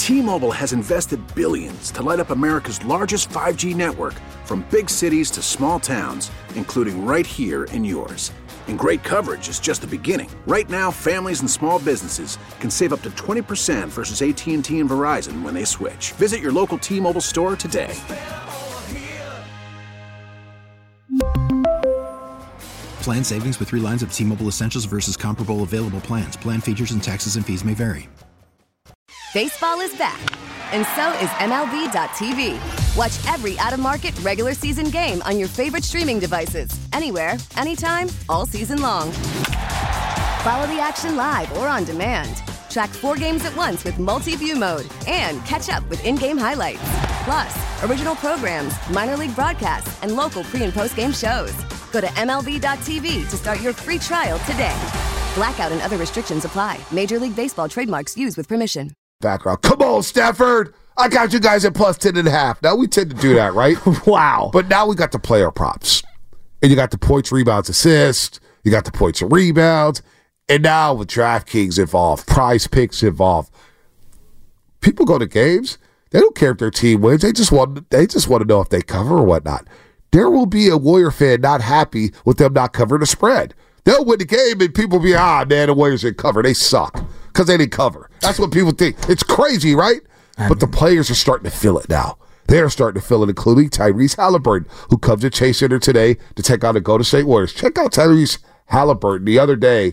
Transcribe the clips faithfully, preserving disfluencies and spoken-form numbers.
T-Mobile has invested billions to light up America's largest five G network, from big cities to small towns, including right here in yours. And great coverage is just the beginning. Right now, families and small businesses can save up to twenty percent versus A T and T and Verizon when they switch. Visit your local T-Mobile store today. Plan savings with three lines of T-Mobile Essentials versus comparable available plans. Plan features and taxes and fees may vary. Baseball is back, and so is M L B dot T V. Watch every out-of-market regular season game on your favorite streaming devices, anywhere, anytime, all season long. Follow the action live or on demand. Track four games at once with multi-view mode and catch up with in-game highlights. Plus, original programs, minor league broadcasts, and local pre- and post-game shows. Go to M L B dot T V to start your free trial today. Blackout and other restrictions apply. Major League Baseball trademarks used with permission. Background. Come on, Stafford. I got you guys at plus ten and a half. Now, we tend to do that, right? Wow. But now we got the player props. And you got the points, rebounds, assists. You got the points and rebounds. And now with DraftKings involved, Prize Picks involved, people go to games. They don't care if their team wins. They just want, they just want to know if they cover or whatnot. There will be a Warrior fan not happy with them not covering the spread. They'll win the game and people be, ah, man, the Warriors didn't cover. They suck because they didn't cover. That's what people think. It's crazy, right? I but mean, the players are starting to feel it now. They're starting to feel it, including Tyrese Halliburton, who comes to Chase Center today to take on the Golden State Warriors. Check out Tyrese Halliburton the other day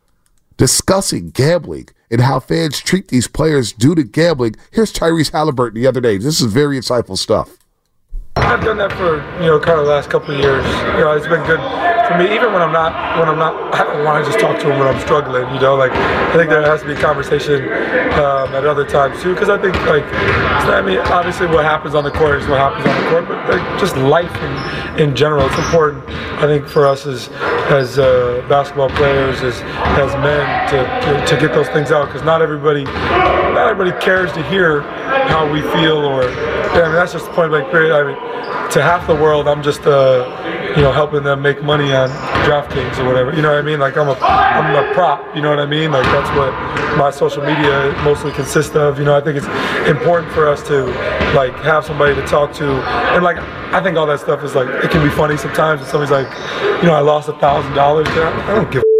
discussing gambling and how fans treat these players due to gambling. Here's Tyrese Halliburton the other day. This is very insightful stuff. I've done that for, you know, kind of the last couple of years. You know, it's been good for me, even when I'm not, when I'm not, I don't want to just talk to them when I'm struggling, you know, like, I think there has to be a conversation um, at other times too, because I think, like, it's not, I mean, obviously what happens on the court is what happens on the court, but like, just life in, in general, it's important, I think, for us as, as uh, basketball players, as, as men, to, to, to get those things out, because not everybody, not everybody cares to hear how we feel, or, I mean, that's just the point blank period. I mean, to half the world, I'm just, uh, you know, helping them make money on DraftKings or whatever. You know what I mean? Like, I'm a, I'm a prop. You know what I mean? Like, that's what my social media mostly consists of. You know, I think it's important for us to, like, have somebody to talk to. And, like, I think all that stuff is, like, it can be funny sometimes. And somebody's like, you know, I lost a thousand dollars. I don't give a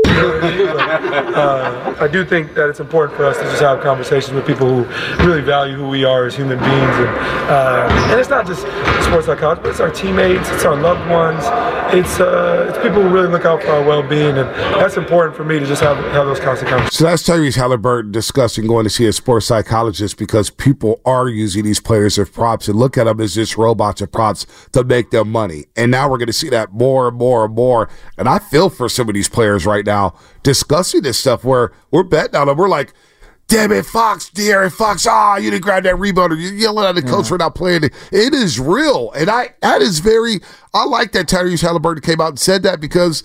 uh, I do think that it's important for us to just have conversations with people who really value who we are as human beings, and uh, and it's not just sports psychology, but it's our teammates, it's our loved ones, it's uh, it's people who really look out for our well-being, and that's important for me to just have have those constant conversations. So that's Tyrese Halliburton discussing going to see a sports psychologist because people are using these players as props and look at them as just robots and props to make them money. And now we're going to see that more and more and more. And I feel for some of these players right now discussing this stuff where we're betting on them. We're like, damn it, Fox, De'Aaron Fox, ah, you didn't grab that rebounder. You're yelling at the coach yeah. for not playing it. It is real. And I that is very, I like that Tyrese Halliburton came out and said that, because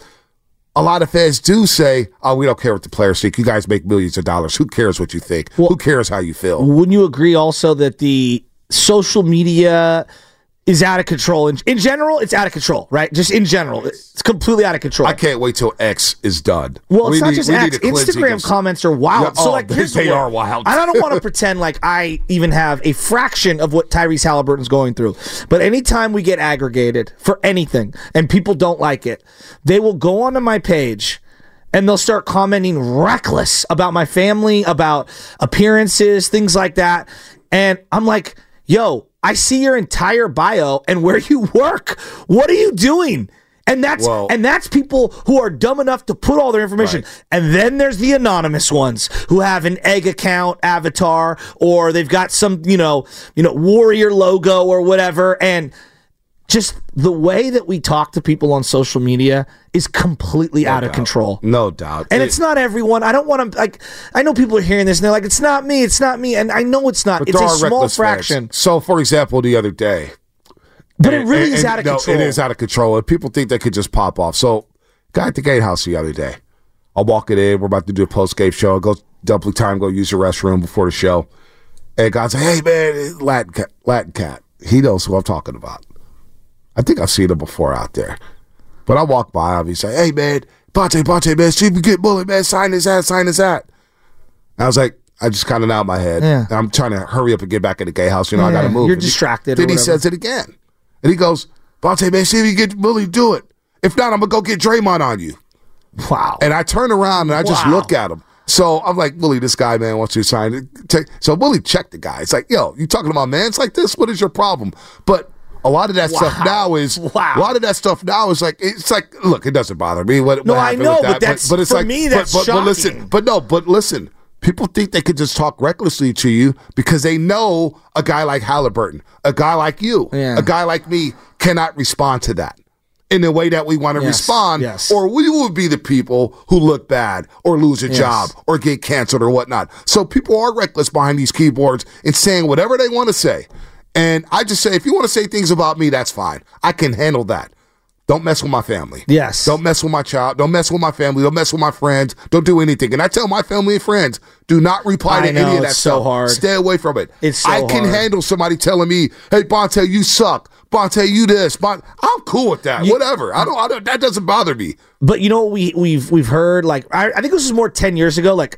a lot of fans do say, oh, we don't care what the players think. You guys make millions of dollars. Who cares what you think? Well, who cares how you feel? Wouldn't you agree also that the social media is out of control? In, in general, it's out of control, right? Just in general, it's completely out of control. I can't wait till X is done. Well, it's we not need, just X. Instagram comments are wild. Yeah, so, oh, like, here's they the are wild. I don't want to pretend like I even have a fraction of what Tyrese Halliburton's going through. But anytime we get aggregated for anything and people don't like it, they will go onto my page and they'll start commenting reckless about my family, about appearances, things like that. And I'm like, yo, I see your entire bio and where you work. What are you doing? And that's well, and that's people who are dumb enough to put all their information. Right. And then there's the anonymous ones who have an egg account avatar, or they've got some, you know, you know, Warrior logo or whatever. And just the way that we talk to people on social media is completely no out doubt. of control. No doubt. And it, it's not everyone. I don't want to, like, I know people are hearing this and they're like, it's not me, it's not me. And I know it's not. It's a small fraction. Fans. So, for example, the other day. But and, it really and, is and, out of no, control. It is out of control. And people think they could just pop off. So, guy at the gatehouse the other day. I'm walking in. We're about to do a post-game show. I go double time, go use the restroom before the show. And guy's like, hey, man, Latin cat, Latin cat. He knows who I'm talking about. I think I've seen him before out there. But I walk by him. He's like, hey, man, Bonte, Bonte, man, see if we get bullied, man. Sign his hat, sign his hat. And I was like, I just kind of nod my head. Yeah. And I'm trying to hurry up and get back in the gay house. You know, I got to Yeah, move. you're And he- distracted or Then he whatever. says it again. And he goes, Vontae, man, see if you get Willie to do it. If not, I'm going to go get Draymond on you. Wow. And I turn around and I just Wow. look at him. So I'm like, Willie, this guy, man, wants you to sign it. So Willie checked the guy. It's like, yo, you talking about mans like this? What is your problem? But a lot of that Wow. stuff now is Wow. a lot of that stuff now is like it's like look, it doesn't bother me. What, No, what I happened know, with but that. that's- but, it's for like, me, that's but, but, but listen, shocking. but no, but listen. People think they could just talk recklessly to you because they know a guy like Halliburton, a guy like you, Yeah. a guy like me cannot respond to that in the way that we want to Yes, respond, yes. or we would be the people who look bad or lose a Yes. job or get canceled or whatnot. So people are reckless behind these keyboards and saying whatever they want to say. And I just say, if you want to say things about me, that's fine. I can handle that. Don't mess with my family. Yes. Don't mess with my child. Don't mess with my family. Don't mess with my friends. Don't do anything. And I tell my family and friends, do not reply I to know, any of that it's so stuff. hard. Stay away from it. It's so I can hard. handle somebody telling me, hey, Bonte, you suck. Bonte, you this. Bon-. I'm cool with that. Whatever. I don't, I don't. That doesn't bother me. But you know what we we've we've heard, like I, I think this was more ten years ago, like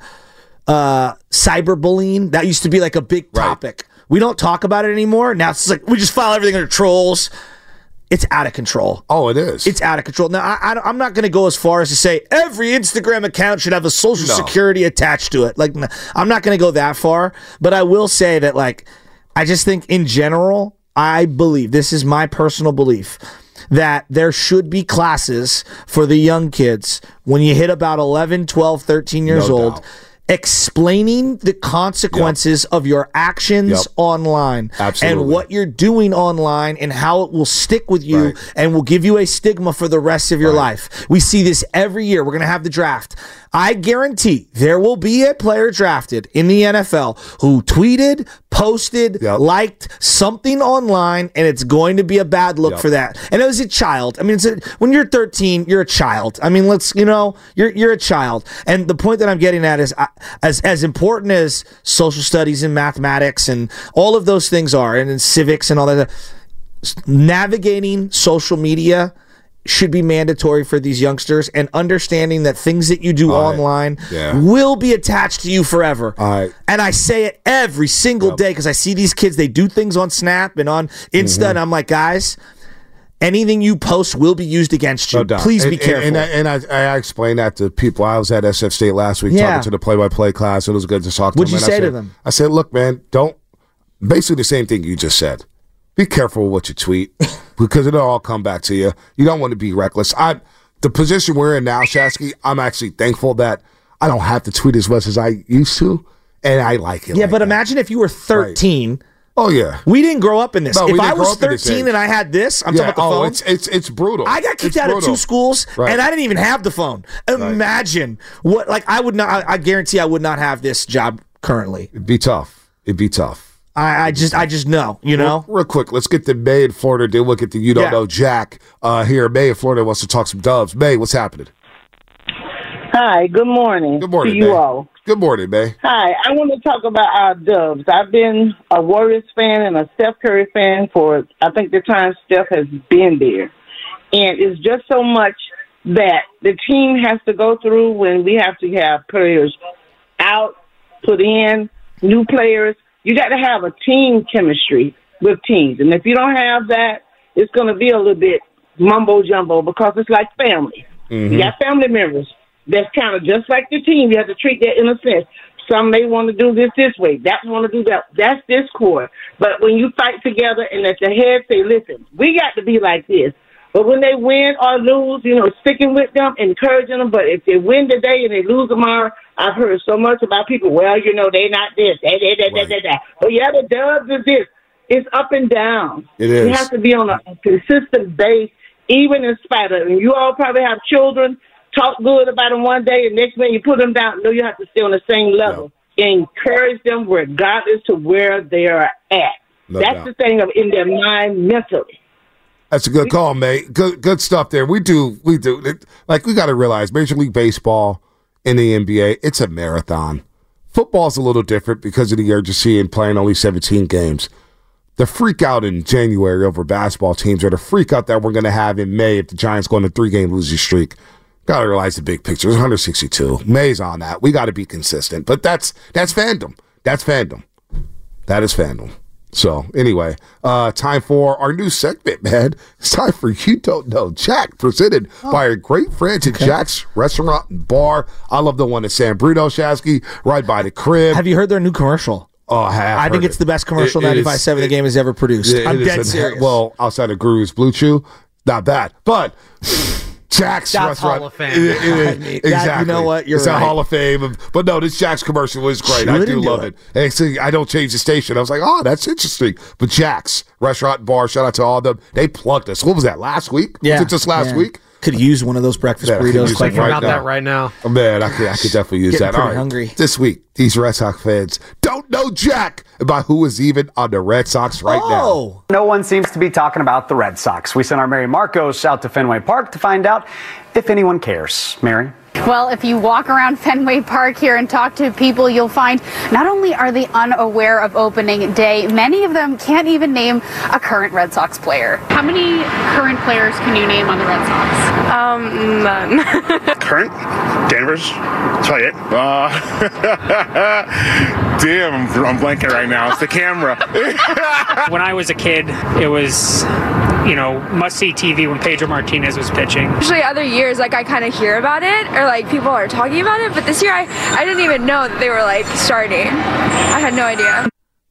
uh cyberbullying. That used to be like a big Right. topic. We don't talk about it anymore. Now it's like we just file everything under trolls. It's out of control. Oh, it is. It's out of control. Now, I, I, I'm not going to go as far as to say every Instagram account should have a social No. security attached to it. Like, n- I'm not going to go that far, but I will say that, like, I just think in general, I believe, this is my personal belief, that there should be classes for the young kids when you hit about eleven, twelve, thirteen years No old, doubt. explaining the consequences of your actions Yep. online Absolutely. and what you're doing online and how it will stick with you Right. and will give you a stigma for the rest of your life. We see this every year. We're going to have the draft. I guarantee there will be a player drafted in the N F L who tweeted, posted, Yep. liked something online, and it's going to be a bad look Yep. for that. And it was a child. I mean, it's a, when you're thirteen, you're a child. I mean, let's, you know, you're you're a child. And the point that I'm getting at is, I, as as important as social studies and mathematics and all of those things are, and in civics and all that, navigating social media should be mandatory for these youngsters, and understanding that things that you do All right. online Yeah. will be attached to you forever. All right. And I say it every single day because I see these kids, they do things on Snap and on Insta, Mm-hmm. and I'm like, guys, anything you post will be used against you. No doubt. Please be And- careful. And, and, I, and I, I explained that to people. I was at S F State last week Yeah. talking to the play-by-play class. It was good to talk to What'd them. you And I say to said- them? I said, look, man, don't – basically the same thing you just said. Be careful with what you tweet because it'll all come back to you. You don't want to be reckless. I The position we're in now, Shasky, I'm actually thankful that I don't have to tweet as much as I used to, and I like it. yeah, like but that. imagine if you were thirteen. Oh, yeah. We didn't grow up in this. No, we if I didn't grow was up in this thirteen age. and I had this, I'm Yeah, talking about the oh, phone. it's, it's, it's brutal. I got kicked It's out of brutal. two schools, Right. and I didn't even have the phone. Imagine what, like, I would not, I, I guarantee I would not have this job currently. It'd be tough. It'd be tough. I, I just, I just know, you know? Real quick, let's get to May in Florida. Then we'll get to You Don't Yeah. Know Jack uh, here. May in Florida wants to talk some Doves. May, what's happening? Hi, good morning. Good morning, to you May. all. Good morning, May. Hi, I want to talk about our Doves. I've been a Warriors fan and a Steph Curry fan for, I think, the time Steph has been there. And it's just so much that the team has to go through when we have to have players out, put in, new players. You got to have a team chemistry with teams. And if you don't have that, it's going to be a little bit mumbo-jumbo because it's like family. You got family members. That's kind of just like the team. You have to treat that in a sense. Some may want to do this this way. That want to do that. That's discord. But when you fight together and at the head say, listen, we got to be like this. But when they win or lose, you know, sticking with them, encouraging them. But if they win today and they lose tomorrow, I've heard so much about people, well, you know, they not this. They, they, they, Right. they, they, they. But yeah, the Dubs is this. It's up and down. It is. You have to be on a consistent base, even in spite of it. And you all probably have children. Talk good about them one day, and next minute you put them down. No, you have to stay on the same level. Encourage them regardless to where they are at. No That's doubt. the thing of in their mind mentally. That's a good call, May. Good, good stuff there. We do, we do. It, like we got to realize, Major League Baseball and the N B A, it's a marathon. Football's a little different because of the urgency and playing only seventeen games. The freak out in January over basketball teams, or the freak out that we're going to have in May if the Giants go on a three-game losing streak. Got to realize the big picture. It's one hundred sixty-two. May's on that. We got to be consistent. But that's that's fandom. That's fandom. That is fandom. So, anyway, uh, time for our new segment, man. It's time for You Don't Know Jack, presented oh. by our great friends at okay. Jack's Restaurant and Bar. I love the one at San Bruno, Shasky, right by the crib. Have you heard their new commercial? Oh, I have I think it. it's the best commercial ninety-five point seven the game has ever produced. It, I'm it dead is serious. Well, outside of Guru's Blue Chew, not bad. But... Jack's That's Restaurant. Hall of Fame. It, it, it, That, exactly. you know what? You're it's right. a Hall of Fame. But no, this Jack's commercial was great. She I do do love it. it. And see, I don't change the station. I was like, oh, that's interesting. But Jack's Restaurant and Bar, shout out to all of them. They plugged us. What was that, last week? Yeah. Was it just last yeah. week? Could use one of those breakfast Man, I could burritos. use Quite them right about now. that right now. Oh, man, I could, I could definitely use Getting that. pretty All right. hungry. This week, these Red Sox fans don't know Jack about who is even on the Red Sox right oh. now. No one seems to be talking about the Red Sox. We sent our Mary Marcos out to Fenway Park to find out if anyone cares. Mary? Well, if you walk around Fenway Park here and talk to people, you'll find not only are they unaware of opening day, many of them can't even name a current Red Sox player. How many current players can you name on the Red Sox? Um, none. Current? Danvers? That's probably it. Uh, damn, I'm, I'm blanking right now. It's the camera. When I was a kid, it was, you know, must-see T V when Pedro Martinez was pitching. Usually other years, like, I kind of hear about it, or, like, people are talking about it, but this year I, I didn't even know that they were, like, starting. I had no idea.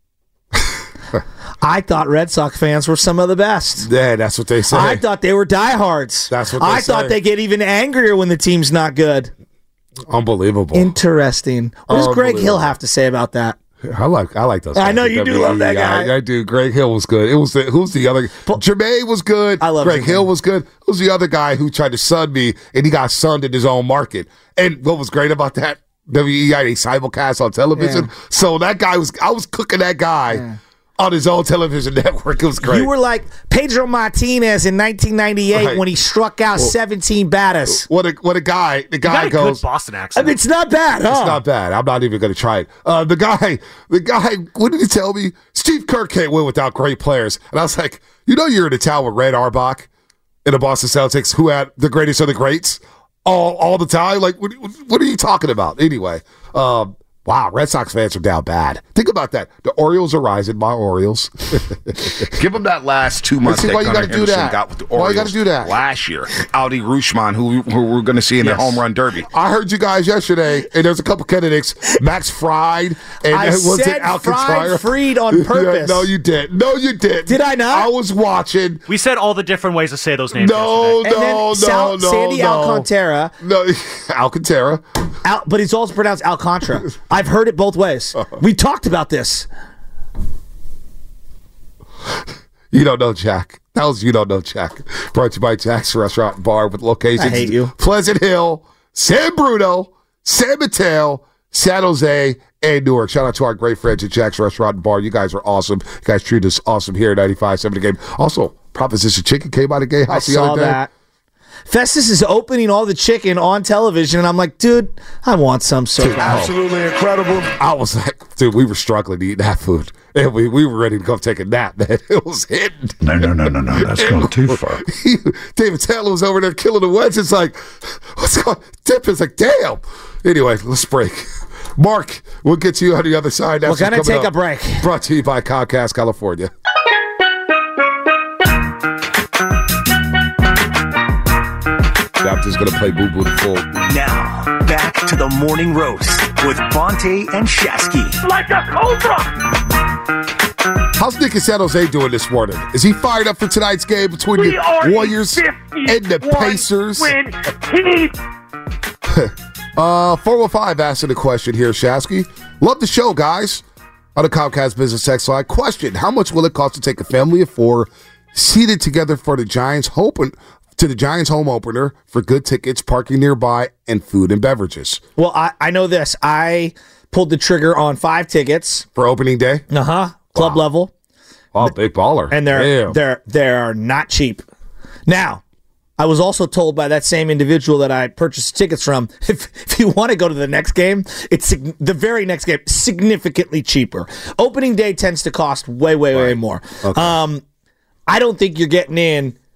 I thought Red Sox fans were some of the best. Yeah, that's what they say. I thought they were diehards. That's what they I say. thought they get even angrier when the team's not good. Unbelievable. Interesting. What does Greg Hill have to say about that? I like I like those. I guys. know you do love that guy. I, I do. Greg Hill was good. It was the, who's the other? Jermaine was good. I love Greg Jermaine. Hill was good. Who's the other guy who tried to sun me and he got sunned in his own market? And what was great about that? W E I A simulcast on television. Yeah. So that guy was. I was cooking that guy. Yeah. On his own television network. It was great. You were like Pedro Martinez in nineteen ninety-eight right. when he struck out well, seventeen batters. What a what a guy. The guy you got a goes good Boston accent. I mean, it's not bad, huh? It's not bad. I'm not even going to try it. Uh, the guy, the guy, what did he tell me? Steve Kerr can't win without great players. And I was like, you know you're in a town with Red Auerbach in the Boston Celtics who had the greatest of the greats all all the time? Like, what, what are you talking about? Anyway, um, wow, Red Sox fans are down bad. Think about that. The Orioles are rising. My Orioles. Give them that last two months see, that why you Gunnar gotta do Henderson that? got with the Why you Orioles gotta do that? last year. Audi Rutschman, who, who we're going to see in Yes. the home run derby. I heard you guys yesterday, and there's a couple candidates. Max Fried and I was said it Alcantara? Fried Freed on purpose. no, you did. No, you did. Did I not? I was watching. We said all the different ways to say those names. No, yesterday. And then no, no, Sal- no, Sandy no. Alcantara. No, Alcantara. Al, but it's also pronounced Alcantara. I've heard it both ways. We talked about this. You don't know Jack. That was You Don't Know Jack. Brought to you by Jack's Restaurant and Bar with locations. I hate you. Pleasant Hill, San Bruno, San Mateo, San Jose, and Newark. Shout out to our great friends at Jack's Restaurant and Bar. You guys are awesome. You guys treat us awesome here at ninety-five point seven The Game. Also, Proposition Chicken came out of Gay House I the saw other day. that. Festus is opening all the chicken on television, and I'm like, dude, I want some so bad. Absolutely incredible. I was like, dude, we were struggling to eat that food. And we, we were ready to go take a nap, man. It was hitting. No, no, no, no, no. That's gone too far. He, David Taylor was over there killing the wedge. It's like, what's going on? Dip is like, damn. Anyway, let's break. Mark, we'll get to you on the other side. We're going to take up. a break. Brought to you by Comcast, California. I'm just going to play Boo Boo the Fool. Now, back to the morning roast with Bonte and Shasky. Like a cobra! How's Nick in San Jose doing this morning? Is he fired up for tonight's game between We the are Warriors and the Pacers? Win team. uh, four one five asking a question here, Shasky. Love the show, guys. On the Comcast Business Text line. Question, how much will it cost to take a family of four seated together for the Giants hoping to the Giants home opener for good tickets, parking nearby, and food and beverages? Well, I, I know this. I pulled the trigger on five tickets. For opening day? Uh-huh. Club Wow. level. Oh, big baller. And they're Damn. they're they're not cheap. Now, I was also told by that same individual that I purchased tickets from, if if you want to go to the next game, it's sig- the very next game, significantly cheaper. Opening day tends to cost way, way, way more. Okay. Um, I don't think you're getting in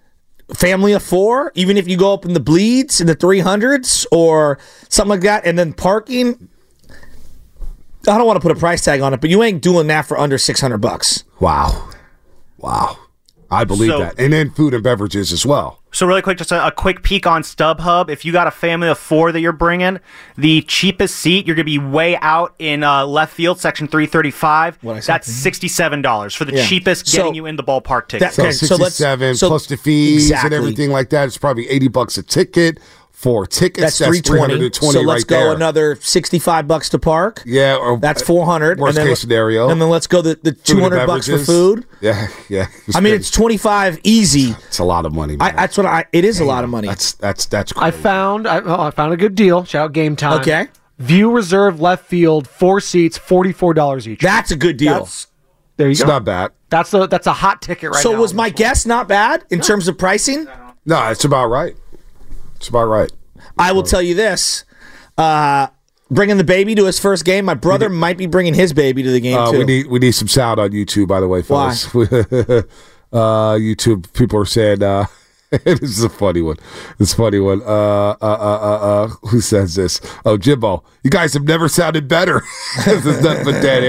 family of four, even if you go up in the bleeds in the three hundreds or something like that, and then parking. I don't want to put a price tag on it, but you ain't doing that for under six hundred bucks. Wow. Wow. I believe So- that. And then food and beverages as well. So really quick, just a, a quick peek on StubHub. If you got a family of four that you're bringing, the cheapest seat, you're going to be way out in uh, left field, section three thirty-five. What I said? That's sixty-seven dollars for the Yeah. cheapest So- getting you in the ballpark ticket. That- So Okay, so let's- sixty-seven so- plus the fees Exactly. and everything like that. It's probably eighty bucks a ticket. For tickets, That's three twenty. twenty So let's right go there. another sixty-five bucks to park. Yeah, or That's four hundred. Worst and then, case scenario. And then let's go the, the Food two and hundred bucks for beverages. food. Yeah, yeah. I mean, it's twenty-five easy. It's a lot of money. I, Man. that's what I. It is a lot of money. That's that's that's. I Crazy. found I, oh, I found a good deal. Shout out Game Time. Okay. View reserve left field, four seats, forty-four dollars each. That's a good deal. That's, there you It's go. not bad. That's a that's a hot ticket right so now. was my guess not bad in terms of pricing? No, it's about right. It's about right. I will tell you this. Uh, bringing the baby to his first game. My brother might be bringing his baby to the game Uh, too. we need we need some sound on YouTube, by the way, fellas. uh, YouTube people are saying uh, this is a funny one. It's a funny one. Uh, uh, uh, uh, uh, who says this? Oh, Jimbo, you guys have never sounded better. This is nothing but dead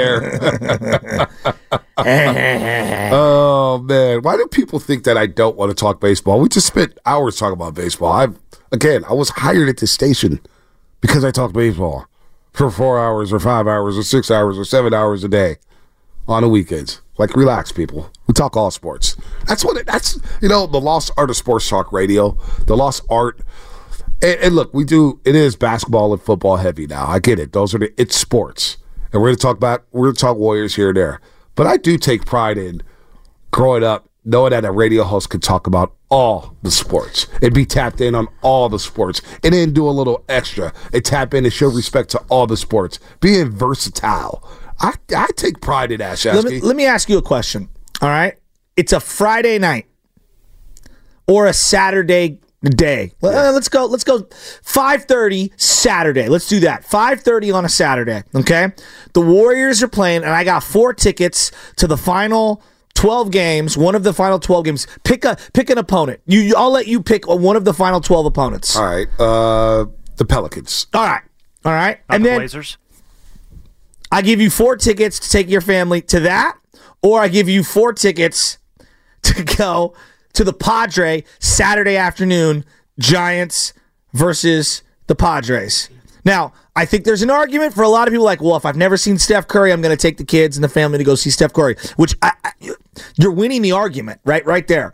air. Oh man, why do people think that I don't want to talk baseball? We just spent hours talking about baseball. I again, I was hired at this station because I talk baseball for four hours or five hours or six hours or seven hours a day on the weekends. Like, relax, people. We talk all sports. That's what it, that's, you know, the lost art of sports talk radio, the lost art. And, and look, we do, it is basketball and football heavy now. I get it. Those are the, it's sports. And we're going to talk about, we're going to talk Warriors here and there. But I do take pride in growing up, knowing that a radio host can talk about all the sports and be tapped in on all the sports and then do a little extra and tap in and show respect to all the sports. Being versatile. I, I take pride in that, Shasky. Let me, let me ask you a question. All right. It's a Friday night or a Saturday day. Uh, let's go. Let's go five thirty Saturday. Let's do that. five thirty on a Saturday. Okay. The Warriors are playing, and I got four tickets to the final twelve games. One of the final twelve games. Pick a pick an opponent. You, I'll let you pick one of the final twelve opponents. All right. Uh, the Pelicans. All right. All right. Not and the then Blazers. I give you four tickets to take your family to that, or I give you four tickets to go to the Padre Saturday afternoon, Giants versus the Padres. Now, I think there's an argument for a lot of people like, well, if I've never seen Steph Curry, I'm going to take the kids and the family to go see Steph Curry, which I, I, you're winning the argument, right? Right there.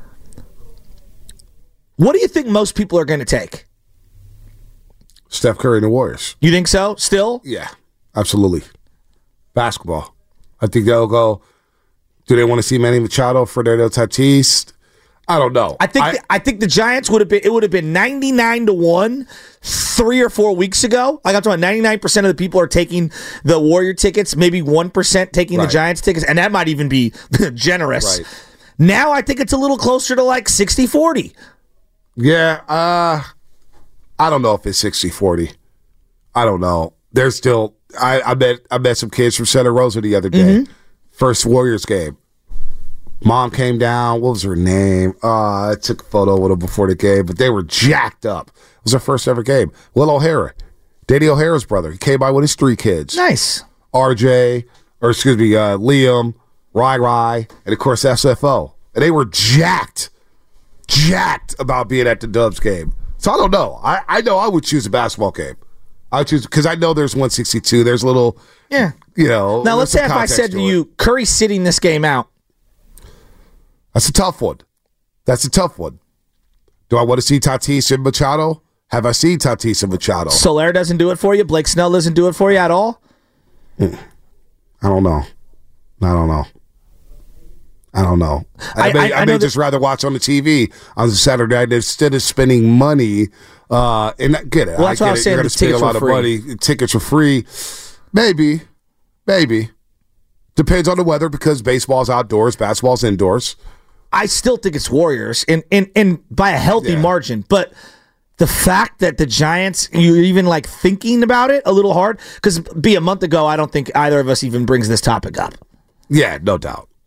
What do you think most people are going to take? Steph Curry and the Warriors. You think so? Still? Yeah, absolutely. Basketball. I think they'll go. Do they want to see Manny Machado, Fernando Tatis? I don't know. I think I, the, I think the Giants would have been. It would have been ninety-nine to one three or four weeks ago. I got to ninety-nine percent of the people are taking the Warrior tickets. Maybe one percent taking Right. the Giants tickets, and that might even be generous. Right. Now I think it's a little closer to like sixty forty. Yeah, uh, I don't know if it's sixty forty. I don't know. There's still. I, I met I met some kids from Santa Rosa the other day. Mm-hmm. First Warriors game. Mom came down. What was her name? Uh, I took a photo with them before the game, but they were jacked up. It was their first ever game. Will O'Hara, Danny O'Hara's brother. He came by with his three kids. Nice. R J, or excuse me, uh, Liam, Rai Rai, and of course S F O. And they were jacked, jacked about being at the Dubs game. So I don't know. I, I know I would choose a basketball game. I would choose because I know there's one sixty-two. There's a little, Yeah. you know. Now let's there's say some if I context said to it. you, Curry's sitting this game out. That's a tough one. That's a tough one. Do I want to see Tatis and Machado? Have I seen Tatis and Machado? Soler doesn't do it for you. Blake Snell doesn't do it for you at all. I don't know. I don't know. I don't know. I, I- may, I- I, I may know just rather watch on the T V on Saturday night instead of spending money. Uh, and I get it. Well, I that's get why I it. was saying You're going the to spend a tickets lot were of free. money. Tickets are free. Maybe. Maybe. Depends on the weather because baseball's outdoors, basketball's indoors. I still think it's Warriors, and and, and by a healthy Yeah. margin. But the fact that the Giants, you're even like thinking about it a little hard, because be a month ago, I don't think either of us even brings this topic up. Yeah, no doubt.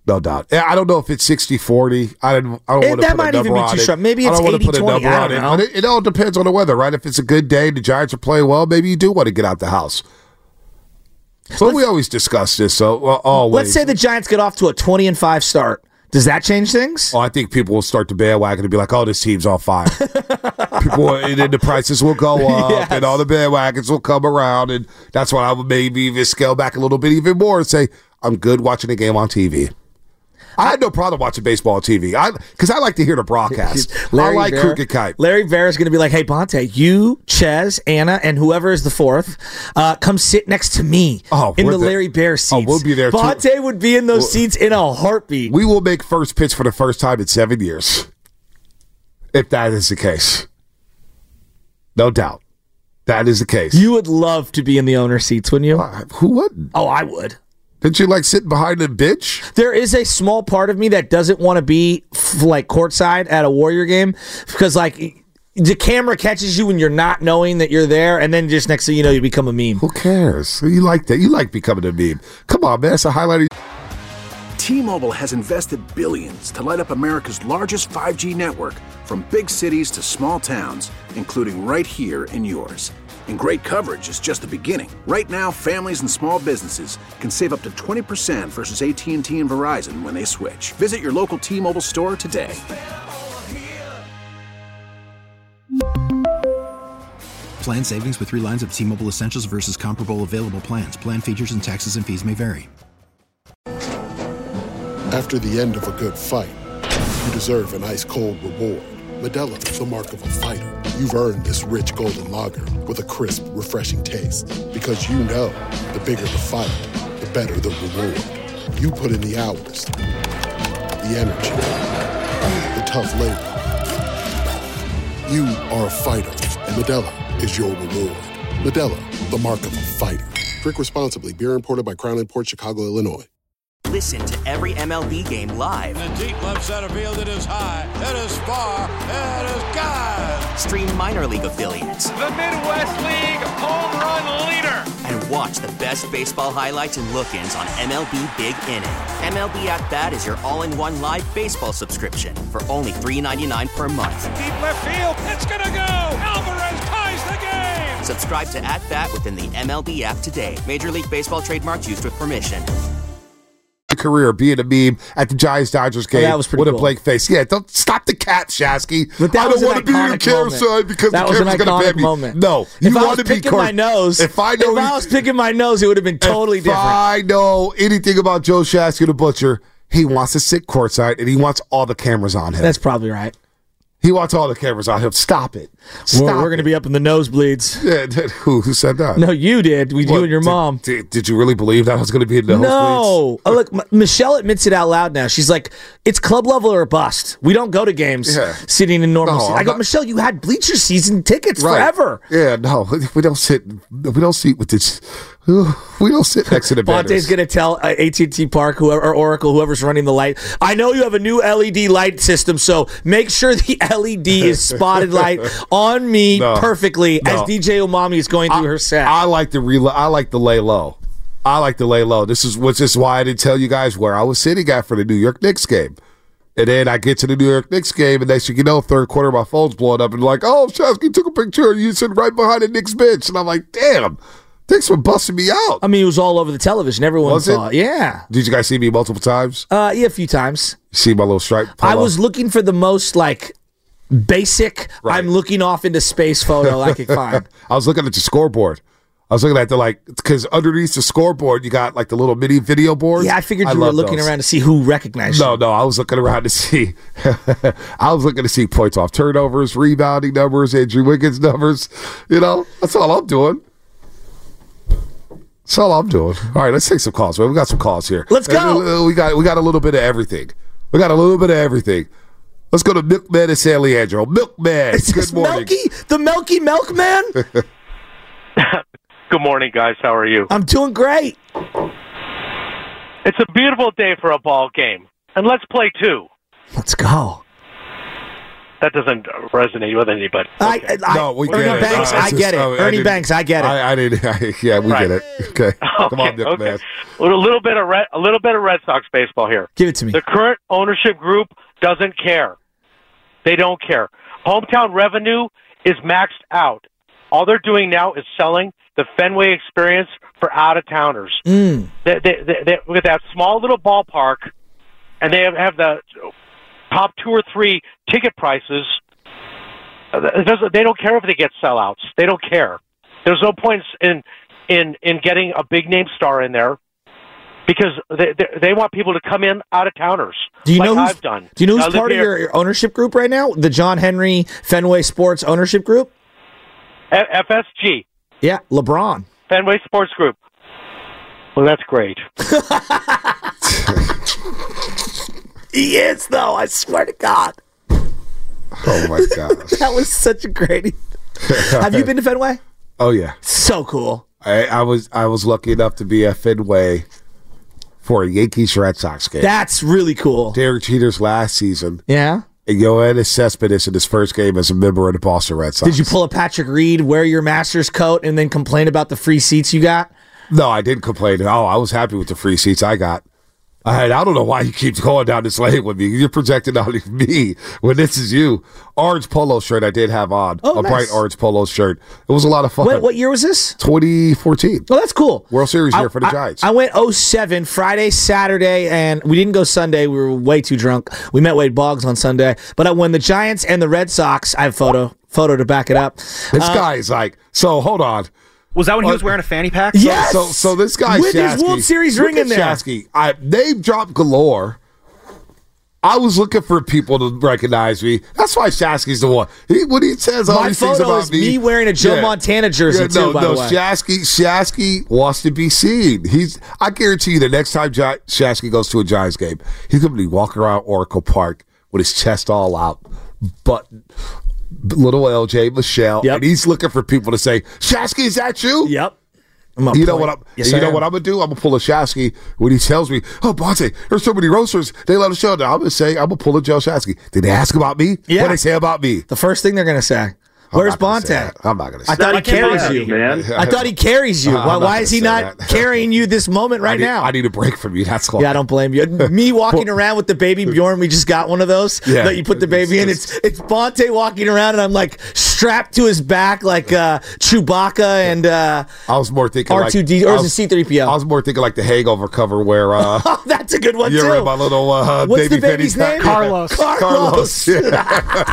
No doubt. Yeah, I don't know if it's sixty forty. I don't, I don't It- want to that put might a even number be on too it. sharp. Maybe I it's don't want to put a eighty twenty. number I on don't it. know. But it, it all depends on the weather, right? If it's a good day, the Giants are playing well, maybe you do want to get out the house. So we always discuss this. So well, always. Let's say the Giants get off to a twenty and five start. Does that change things? Oh, I think people will start to bandwagon and be like, "Oh, this team's on fire." People, and then the prices will go up, Yes. and all the bandwagons will come around, and that's why I would maybe even scale back a little bit even more and say, "I'm good watching the game on T V." I had no problem watching baseball on T V, I because I like to hear the broadcast. I like Vera- cricket kite. Larry Vera is going to be like, "Hey, Bonte, you, Ches, Anna, and whoever is the fourth, uh, come sit next to me Oh, in we're the the- Larry Bear seats." Oh, we'll be there, too. Bonte would be in those Well- seats in a heartbeat. We will make first pitch for the first time in seven years, if that is the case. No doubt, that is the case. You would love to be in the owner seats, wouldn't you? Uh, who wouldn't? Oh, I would. Didn't you like sitting behind the bench? There is a small part of me that doesn't want to be f- like courtside at a Warrior game because like the camera catches you when you're not knowing that you're there, and then just next thing you know, you become a meme. Who cares? You like that? You like becoming a meme? Come on, man! It's a highlight. T-Mobile has invested billions to light up America's largest five G network, from big cities to small towns, including right here in yours. And great coverage is just the beginning. Right now, families and small businesses can save up to twenty percent versus A T and T and Verizon when they switch. Visit your local T-Mobile store today. Plan savings with three lines of T-Mobile Essentials versus comparable available plans. Plan features and taxes and fees may vary. After the end of a good fight, you deserve an ice-cold reward. Modelo is the mark of a fighter. You've earned this rich golden lager with a crisp, refreshing taste. Because you know, the bigger the fight, the better the reward. You put in the hours, the energy, the tough labor. You are a fighter, and Modelo is your reward. Modelo, the mark of a fighter. Drink responsibly. Beer imported by Crown Imports, Chicago, Illinois. Listen to every M L B game live. In the deep left center field, it is high, it is far, it is God. Stream minor league affiliates. The Midwest League home run leader. And watch the best baseball highlights and look-ins on M L B Big Inning. M L B At Bat is your all-in-one live baseball subscription for only three ninety-nine per month. Deep left field, it's gonna go. Alvarez ties the game. Subscribe to At Bat within the M L B app today. Major League Baseball trademarks used with permission. Career being a meme at the Giants Dodgers game Oh, that was pretty with cool. a blank face. Yeah, don't stop the cat, Shasky. But that I was don't an want to be your iconic camera moment. son because That the was an camera's going to iconic pay me. moment. No, If you I want was to be picking Cor- my nose, If I know, if I was picking my nose, it would have been totally if different. I know anything about Joe Shasky the Butcher, he wants to sit courtside and he wants all the cameras on him. That's probably right. He wants all the cameras on him. Stop it. Stop We're, we're going to be up in the nosebleeds. Yeah, that- who, who said that? No, you did. We, you What, and your did- mom. Did, did you really believe that I was going to be in the nosebleeds? No. Oh, look, M- Michelle admits it out loud now. She's like, it's club level or bust. We don't go to games Yeah. sitting in normal No, seats. I'm I go, not- Michelle, you had bleacher season tickets Right. forever. Yeah, no, we don't sit. We don't sit with this. We don't sit next to the Bonte's banners. going to tell uh, A T and T Park, whoever, or Oracle, whoever's running the light, I know you have a new L E D light system, so make sure the L E D is spotted light on me No. perfectly No. as D J Umami is going through her set. I like the re- I like the lay low. I like the lay low. This is which is why I didn't tell you guys where I was sitting at for the New York Knicks game. And then I get to the New York Knicks game, and next thing you know, third quarter, my phone's blowing up, and like, oh, Shasky took a picture, and you sitting right behind the Knicks bench, and I'm like, damn, thanks for busting me out. I mean, it was all over the television. Everyone Was saw it? it. Yeah. Did you guys see me multiple times? Uh, yeah, a few times. You see my little stripe? I polo? was looking for the most, like, basic, Right. I'm looking off into space photo I could find. I was looking at the scoreboard. I was looking at the like because underneath the scoreboard you got like the little mini video board. Yeah, I figured you were love looking those. around to see who recognized No, you. no, I was looking around to see. I was looking to see points off turnovers, rebounding numbers, Andrew Wiggins numbers. You know, that's all I'm doing. That's all I'm doing. All right, let's take some calls. Man. We got some calls here. Let's go. Uh, We got we got a little bit of everything. We got a little bit of everything. Let's go to Milkman and San Leandro. Milkman, Is good this morning. Melky? The Melky Milkman? Good morning, guys. How are you? I'm doing great. It's a beautiful day for a ball game. And let's play two. Let's go. that doesn't resonate with anybody. I, I, No, we Ernie get it. Banks, Uh, I it's get just- it. oh, I Ernie didn't- Banks, I get it. I, I didn't. I, yeah, we Right. get it. Okay. Come on, Nick, okay. man. A little bit of Red, a little bit of Red Sox baseball here. Give it to me. The current ownership group doesn't care. They don't care. Hometown revenue is maxed out. All they're doing now is selling the Fenway experience for out-of-towners. Mm. They, they, they, they, with that small little ballpark, and they have, have the top two or three ticket prices. It doesn't, they don't care if they get sellouts. They don't care. There's no point in in in getting a big name star in there because they they, they want people to come in out of towners. Do you like know who's, I've done? Do you know I who's live part of here- your, your ownership group right now? The John Henry Fenway Sports ownership group? F S G? Yeah, LeBron. Fenway Sports Group. Well, that's great. He is, though. I swear to God. Oh my gosh. That was such a great. Have you been to Fenway? Oh yeah. So cool. I, I was I was lucky enough to be at Fenway for a Yankees Red Sox game. That's really cool. Derek Jeter's last season. Yeah. And Yoenis Cespedes in his first game as a member of the Boston Red Sox. Did you pull a Patrick Reed, wear your Masters coat, and then complain about the free seats you got? No, I didn't complain. Oh, I was happy with the free seats I got. I, I don't know why you keep going down this lane with me. You're projecting on me when this is you. Orange polo shirt I did have on. Oh, a nice. bright orange polo shirt. It was a lot of fun. Wait, what year was this? twenty fourteen. Oh, that's cool. World Series year I- for the I- Giants. I went oh seven, Friday, Saturday, and we didn't go Sunday. We were way too drunk. We met Wade Boggs on Sunday. But I- when the Giants and the Red Sox, I have photo photo to back it up. This Uh, guy is like, so hold on. Was that when he Uh, was wearing a fanny pack? Yes! So, so this guy With his Shasky, World Series look ring at in there. Shasky. I name drop galore. I was looking for people to recognize me. That's why Shasky's the one. He, when he says all My these things photo about is me wearing a Joe Montana jersey, too, no, by no, the way. Shasky, Shasky wants to be seen. He's. I guarantee you, the next time Gi- Shasky goes to a Giants game, he's going to be walking around Oracle Park with his chest all out, but little L J Michelle, and he's looking for people to say, "Shasky, is that you?" Yep. You know what I'm? Yes, you I know am. what I'm gonna do? I'm gonna pull a Shasky when he tells me, "Oh, Bonte, there's so many roasters. They love the show." Now I'm gonna say, "I'm gonna pull a Joe Shasky." Did they ask about me? Yeah. What they say about me? The first thing they're going to say. I'm Where's not gonna Bonte? say that. I'm not gonna. Say I thought he that. carries you. man. I thought he carries you. I'm Why, not why gonna is he say not that. carrying you this moment right I need, now? I need a break from you. That's all. Yeah, I don't blame you. Me walking around with the baby Bjorn, we just got one of those Yeah. that you put the baby in. It's it's Bonte walking around, and I'm like strapped to his back like uh, Chewbacca and uh, I was more thinking R two D like, or I is it was- C three P O? I was more thinking like the Hangover cover where uh, Oh, that's a good one you're too. in my little uh, What's baby the baby's penny name? pack. Carlos. Carlos. Carlos. Yeah.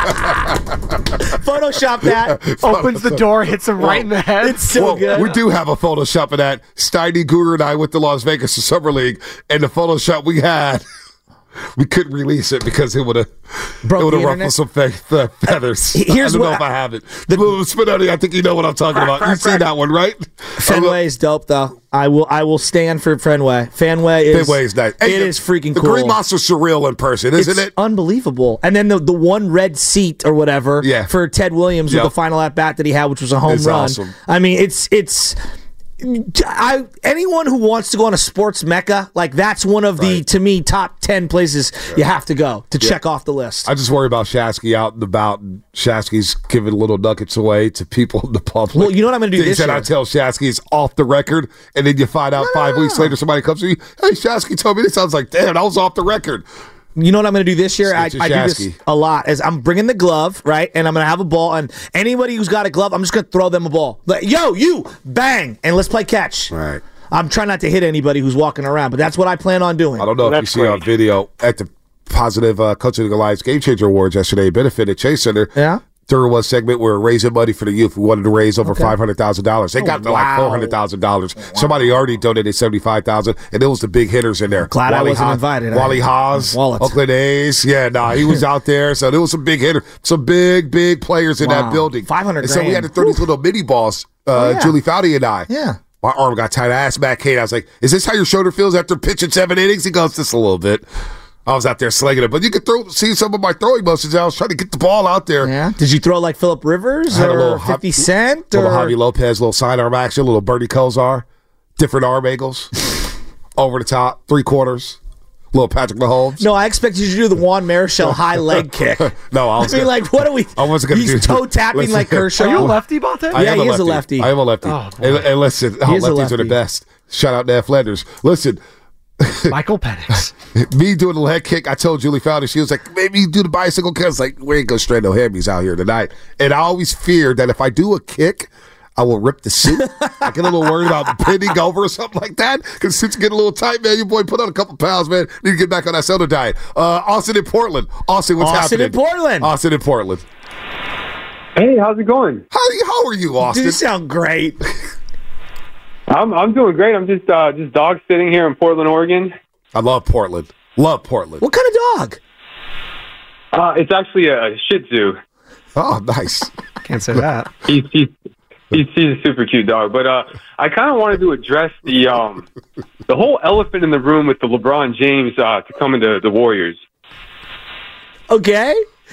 Photoshop that. Opens the door, hits him right in the head. It's so Well, good. we do have a Photoshop of that. Steiny Guru and I went to Las Vegas for Summer League, and the Photoshop we had, we couldn't release it because it would have Broke it would the have ruffled internet? some fe- fe- feathers. Here's I don't what know if I- I have it. The little spin out. I think you know what I'm talking about. You've seen that one, right? Fenway is dope, though. I will I will stand for Fenway. Fenway is Fenway is nice. Hey, it the- is freaking the cool. Green Monster's surreal in person, isn't It's it? unbelievable. And then the the one red seat or whatever Yeah. for Ted Williams Yep. with the final at bat that he had, which was a home It's run. awesome. I mean, it's it's. I anyone who wants to go on a sports mecca, like that's one of the to me top ten places you have to go to check off the list. I just worry about Shasky out and about, and Shasky's giving little nuggets away to people in the public. Well, you know what I'm gonna do Things this that I year? tell Shasky is off the record, and then you find out five weeks later somebody comes to you, "Hey, Shasky told me this." Sounds like, damn, I was off the record. You know what I'm going to do this year? I, I Stitch do and this Shasky. a lot. Is I'm bringing the glove, right? And I'm going to have a ball, and anybody who's got a glove, I'm just going to throw them a ball. Like, yo, you, bang, and let's play catch. Right. I'm trying not to hit anybody who's walking around, but that's what I plan on doing. I don't know if you see on video at the Positive uh, Coaching Alliance Game Changer Awards yesterday, benefited Chase Center. Yeah. There was a segment where we're raising money for the youth. We wanted to raise over Okay. five hundred thousand dollars. They Oh, got to like wow. four hundred thousand dollars. Somebody already donated seventy-five thousand dollars, and there was the big hitters in there. Glad I Wally wasn't Haas- invited. I Wally had Haas, wallet. Oakland A's. Yeah, nah, he was out there. So there was some big hitters, some big, big players in Wow. that building. five hundred And so we had to grand. throw these little mini balls, uh, Oh, yeah. Julie Foudy and I. Yeah. My arm got tight. I asked Matt Kane, I was like, is this how your shoulder feels after pitching seven innings? He goes, just a little bit. I was out there slinging it. But you could throw, see some of my throwing motions. I was trying to get the ball out there. Yeah. Did you throw like Phillip Rivers I had a or little fifty Javi- Cent? Little or Javi Lopez, little sidearm action, little Bernie Kosar, different arm angles, over the top, three quarters, Little Patrick Mahomes. No, I expected you to do the Juan Marichal high leg kick. No, I was. I mean, gonna, like, what are we? I wasn't going to do. He's toe tapping listen, like Kershaw. Are you a lefty, Bonte? I Yeah, am he a is a lefty. lefty. I am a lefty. Oh, and, and listen, oh, He is a lefties are the lefty. best. Shout out to F. Flanders. Listen. Michael Penix. Me doing the leg kick, I told Julie Fowler, she was like, maybe you do the bicycle kick. I was like, we ain't going to straight no hammies out here tonight. And I always feared that if I do a kick, I will rip the suit. I get a little worried about bending over or something like that because suits get a little tight, man. Your boy put on a couple pounds, man. Need to get back on that soda diet. Uh, Austin in Portland. Austin, what's Austin happening? in Portland. Austin in Portland. Hey, how's it going? How, how are you, Austin? You sound great. I'm I'm doing great. I'm just uh, just dog sitting here in Portland, Oregon. I love Portland. Love Portland. What kind of dog? Uh, it's actually a Shih Tzu. Oh, nice. Can't say that. He's he's he's, he's a super cute dog. But uh, I kind of wanted to address the um the whole elephant in the room with the LeBron James uh, to come into the Warriors. Okay.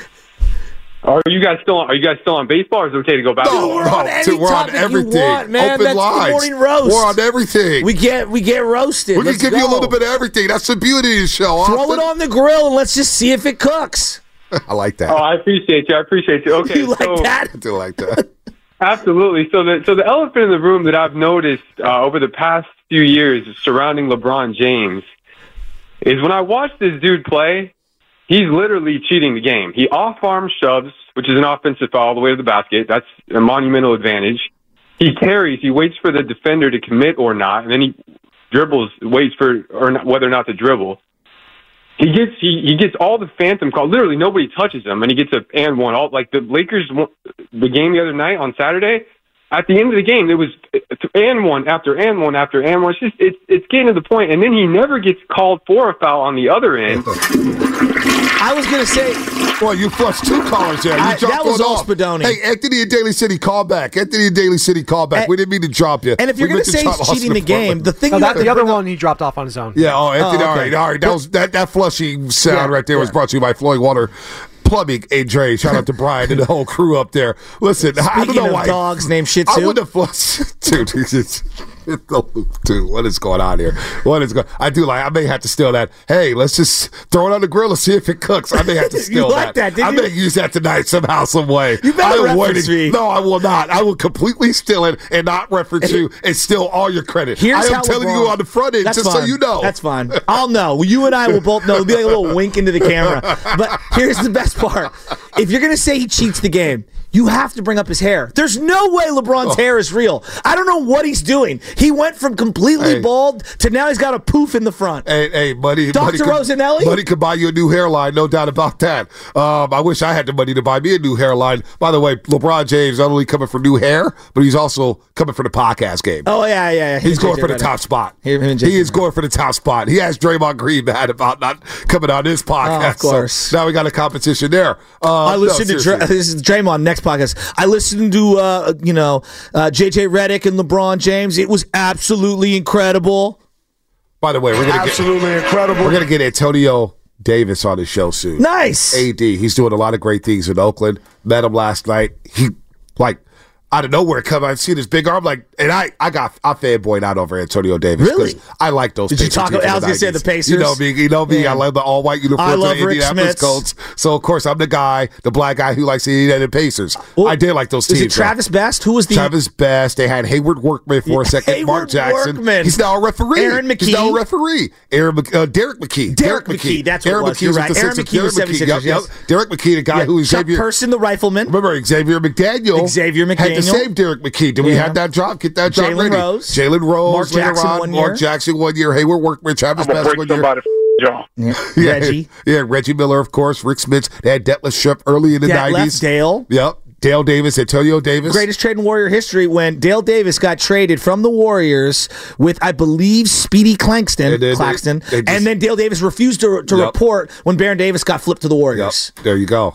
Are you guys still on, are you guys still on baseball, or is it okay to go back? No, we're on any we're on topic everything. you want, man. Open That's lines. the morning roast. We're on everything. We get we get roasted. We can Let's give go. you a little bit of everything. That's the beauty of the show. Throw Austin. it on the grill and let's just see if it cooks. I like that. Oh, I appreciate you. I appreciate you. Okay, You like so, that? I do like that. Absolutely. So the so the elephant in the room that I've noticed uh, over the past few years surrounding LeBron James is when I watch this dude play, he's literally cheating the game. He off-arm shoves, which is an offensive foul all the way to the basket. That's a monumental advantage. He carries. He waits for the defender to commit or not, and then he dribbles, waits for or not, whether or not to dribble. He gets he, he gets all the phantom calls. Literally, nobody touches him, and he gets a and one. All like the Lakers, the game the other night on Saturday. At the end of the game, there was and one after and one after and one. It's just it's it's getting to the point, and then he never gets called for a foul on the other end. I was gonna say, boy, you flushed two callers there. You I, dropped that was one all off. Spadoni. Hey, Anthony and Daly City, call back. Anthony and Daly City, call back. And, we didn't mean to drop you. And if you're we gonna say he's cheating the game, the thing Oh, you that, have to the other bring up- one he dropped off on his own. Yeah, oh, Anthony, Oh, all okay. right, all right. That was that that flushing sound Yeah, right there was yeah. brought to you by Flowing Water Plumbing and Dre. Shout out to Brian and the whole crew up there. Listen, I don't Speaking know of why dogs named Shih I Tzu. would have flushed, dude. It's, it's, dude, what is going on here? What is going? I do like. I may have to steal that. Hey, let's just throw it on the grill and see if it cooks. I may have to steal You like that, didn't I you? may use that tonight somehow, some way. You better I am reference waiting. me. No, I will not. I will completely steal it and not reference you and steal all your credit. Here's I am how telling LeBron- you on the front end, That's just fine. so you know. That's fine. I'll know. You and I will both know. It'll be like a little wink into the camera. But here's the best part. If you're going to say he cheats the game, you have to bring up his hair. There's no way LeBron's Oh. hair is real. I don't know what he's doing. He went from completely Hey. bald to now he's got a poof in the front. Hey, hey, buddy. Doctor buddy could- Rosanelli? Buddy could buy you a new hairline, no doubt about that. Um, I wish I had the money to buy me a new hairline. By the way, LeBron James not only coming for new hair, but he's also coming for the podcast game. Oh, yeah, yeah, yeah. He's Him going and for the J J top spot. Him and J J He is going for the top spot. He has Draymond Green mad about not coming on this podcast. Oh, of course. So now we got a competition there. Uh, I listened no, to Dra- seriously. this is Draymond next podcast. I listened to uh, you know uh, J J Redick and LeBron James. It was absolutely incredible. By the way, we're gonna Absolutely get, incredible. We're gonna get Antonio Davis on the show soon. Nice. A D. He's doing a lot of great things in Oakland. Met him last night. He like out of nowhere come. I've seen his big arm like, and I I got I fanboyed out over Antonio Davis. Really? 'cause I like those. Did you Pacer talk teams about- I in was gonna say nineties. the Pacers. You know me. You know me. Yeah. I love the all white uniforms I of love the Rick Indianapolis Smits. Colts. So of course I'm the guy, the black guy who likes the Indiana Pacers. Well, I did like those Is teams. it Travis Best? Who was the Travis Best. They had Hayward Workman for a second. Hayward Mark Jackson. Workman. He's now a referee. Aaron He's now a McKee. referee. Aaron, Mc- uh, Derek McKee. Derek McKee, that's what it Aaron was. McKee You're was right. with the Aaron Sixers. McKee was Derek seventy-sixers, Yep, yes. yep. Derek McKee, the guy Yeah, who Chuck Xavier. Person, the rifleman. Remember Xavier McDaniel. Xavier had the McDaniel. same Derek McKee. Did we Yeah. have that drop? Get that drop Jalen ready. Rose. Jalen Rose. Mark later Jackson on. one Mark year. Jackson one year. Hayward Workman. Travis I'm gonna Best break one year. somebody's jaw. Yeah. Yeah, Reggie. yeah, Reggie Miller, of course. Rick Smits. They had Detlef Schrempf early in the That nineties. left Dale. Yep. Dale Davis, Antonio Davis. Greatest trade in Warrior history when Dale Davis got traded from the Warriors with, I believe, Speedy Claxton, And then they- Claxton, they just- and then Dale Davis refused to, to Yep. report when Baron Davis got flipped to the Yep. Warriors. There you go.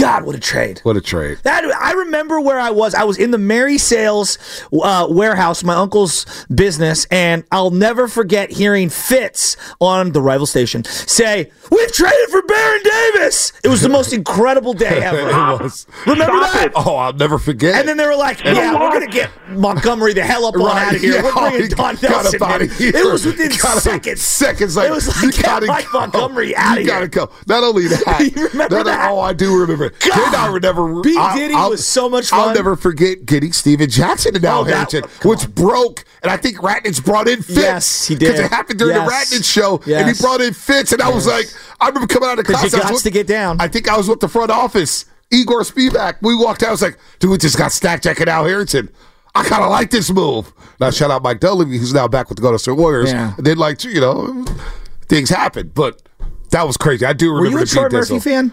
God, what a trade. What a trade. That I remember where I was. I was in the Mary Sales uh, warehouse, my uncle's business, and I'll never forget hearing Fitz on the rival station say, "We've traded for Baron Davis." It was the most incredible day ever. It was. Remember Stop that? It. Oh, I'll never forget. And then they were like, "Yeah, we're gonna get Montgomery the hell up on Right, out of here. yeah, We're bringing oh, Don got Nelson." up outta in." here. It was within Gotta- seconds. Seconds. Like, it was you like, get gotta Mike go. Montgomery out You of gotta here. go. Not only that, You remember not- that? Oh, I do remember. God. Then I would never. B. I'll- Diddy I'll- was so much fun. I'll never forget getting Steven Jackson to now Oh, that- Harrington, come which broke, and I think Ratnich brought in Fitz. Yes, he did. Because it happened during Yes. the Ratnich show, and he Yes. brought in Fitz, and I was Yes. like, I remember coming out of 'Cause class. you I was gots with- to get down. I think I was with the front office, Igor Spivak. We walked out. I was like, dude, we just got stacked checking out Harrington. I kind of like this move. Now, shout out Mike Dunleavy, who's now back with the Golden State Warriors. Yeah. And then, like, you know, things happened, but that was crazy. I do remember. Were you a the Troy beat Murphy Dizzle. fan?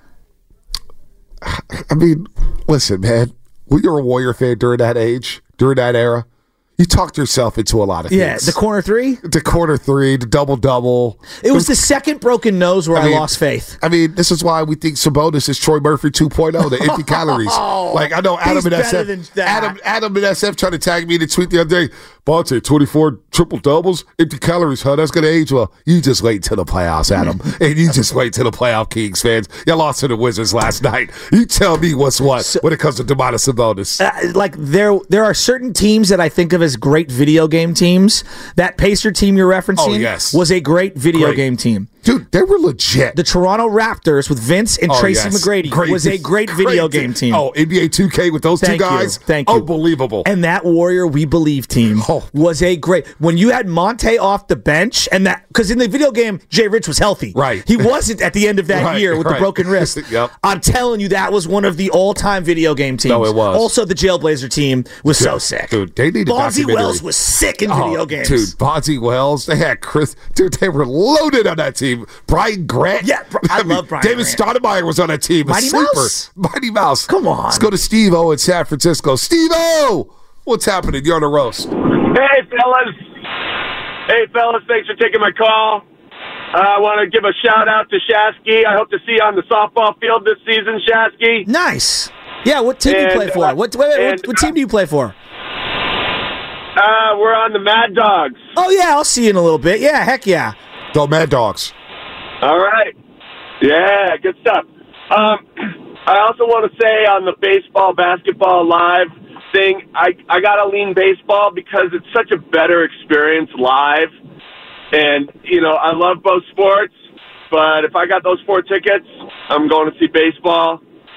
I mean, listen, man. When you're a Warrior fan during that age, during that era, you talked yourself into a lot of Yeah, things. the corner three. The quarter three, the double double. It was the second broken nose where I, mean, lost faith. I mean, this is why we think Sabonis is Troy Murphy two point oh, the empty calories. Like I know Adam He's and better S F, than that. Adam, Adam and S F tried to tag me in the tweet the other day. Bonte, twenty-four triple doubles, empty calories, huh? That's gonna age well. You just wait till the playoffs, Adam, and you just wait till the playoff, Kings fans. You lost to the Wizards last night. You tell me what's what so, when it comes to Domantas Sabonis. Uh, like there, there are certain teams that I think of as great video game teams. That Pacer team you're referencing, oh, yes. was a great video great. game team. Dude, they were legit. The Toronto Raptors with Vince and oh, Tracy yes. McGrady great. was a great, great video game team. Oh, N B A two K with those Thank two guys. You. Thank you. Unbelievable. And that Warrior We Believe team oh. was a great. When you had Monte off the bench, and that because in the video game Jay Rich was healthy, right? He wasn't at the end of that right, year with right. the broken wrist. Yep. I'm telling you, that was one of the all-time video game teams. No, it was. Also, the Jailblazer team was dude, so sick. Dude, they needed Bonzi Wells was sick in oh, video games. Dude, Bonzi Wells, they had Chris. Dude, they were loaded on that team. Brian Grant. Yeah, I, I mean, love Brian David Grant. Stoudemire was on that team. Mighty a sleeper. Mouse. Mighty Mouse. Come on. Let's go to Steve-O in San Francisco. Steve-O! What's happening? You're on a roast. Hey, fellas. Hey, fellas, thanks for taking my call. Uh, I want to give a shout-out to Shasky. I hope to see you on the softball field this season, Shasky. Nice. Yeah, what team and, do you play for? Uh, what, wait, wait, and, what, what team do you play for? Uh, we're on the Mad Dogs. Oh, yeah, I'll see you in a little bit. Yeah, heck yeah. Go Mad Dogs. All right. Yeah, good stuff. Um, I also want to say on the baseball, basketball live thing, I, I got to lean baseball because it's such a better experience live. And, you know, I love both sports, but if I got those four tickets, I'm going to see baseball.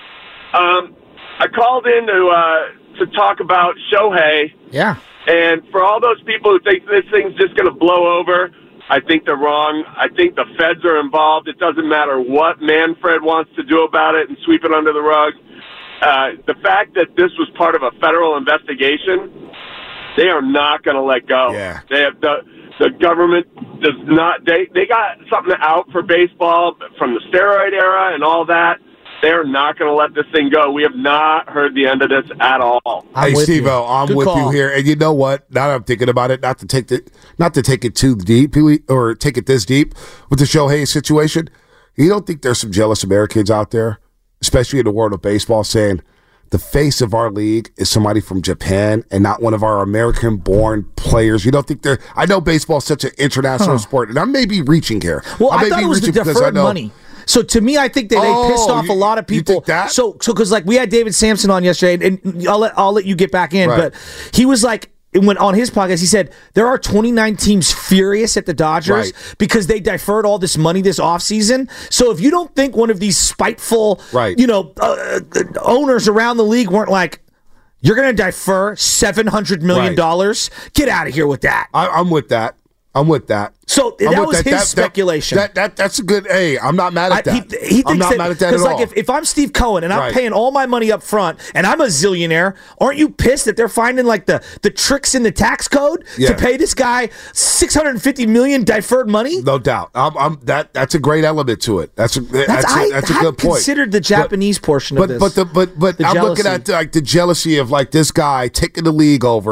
Um, I called in to, uh, to talk about Shohei. Yeah. And for all those people who think this thing's just going to blow over, I think they're wrong. I think the feds are involved. It doesn't matter what Manfred wants to do about it and sweep it under the rug. Uh, the fact that this was part of a federal investigation, they are not going to let go. Yeah. They have the the government does not. They they got something out for baseball from the steroid era and all that. They're not going to let this thing go. We have not heard the end of this at all. I'm hey, Steve-O, I'm Good with call. you here. And you know what? Now that I'm thinking about it, not to take the, not to take it too deep or take it this deep with the Shohei situation, you don't think there's some jealous Americans out there, especially in the world of baseball, saying the face of our league is somebody from Japan and not one of our American-born players? You don't think they're – I know baseball is such an international huh. sport, and I may be reaching here. Well, I, I thought it was the deferred money. So to me, I think that they oh, pissed off you, a lot of people. You think that? So, so because like we had David Sampson on yesterday, and I'll let I'll let you get back in. Right. But he was like, when on his podcast, he said there are twenty-nine teams furious at the Dodgers right. because they deferred all this money this offseason. So if you don't think one of these spiteful, right. you know, uh, owners around the league weren't like, you're going to defer seven hundred million dollars, right. get out of here with that. I, I'm with that. I'm with that. So I'm that was that. his that, speculation. That, that that's a good. Hey, I'm not mad at that. I, he, he I'm not that, mad at that at like all. If, if I'm Steve Cohen and I'm right. paying all my money up front and I'm a zillionaire, aren't you pissed that they're finding like the, the tricks in the tax code yeah. to pay this guy six hundred fifty million dollars deferred money? No doubt. I'm, I'm, that that's a great element to it. That's a, that's, that's, a, I that's a good point. Considered the Japanese but, portion but, of this. But the, but but the I'm jealousy. looking at like the jealousy of like this guy taking the league over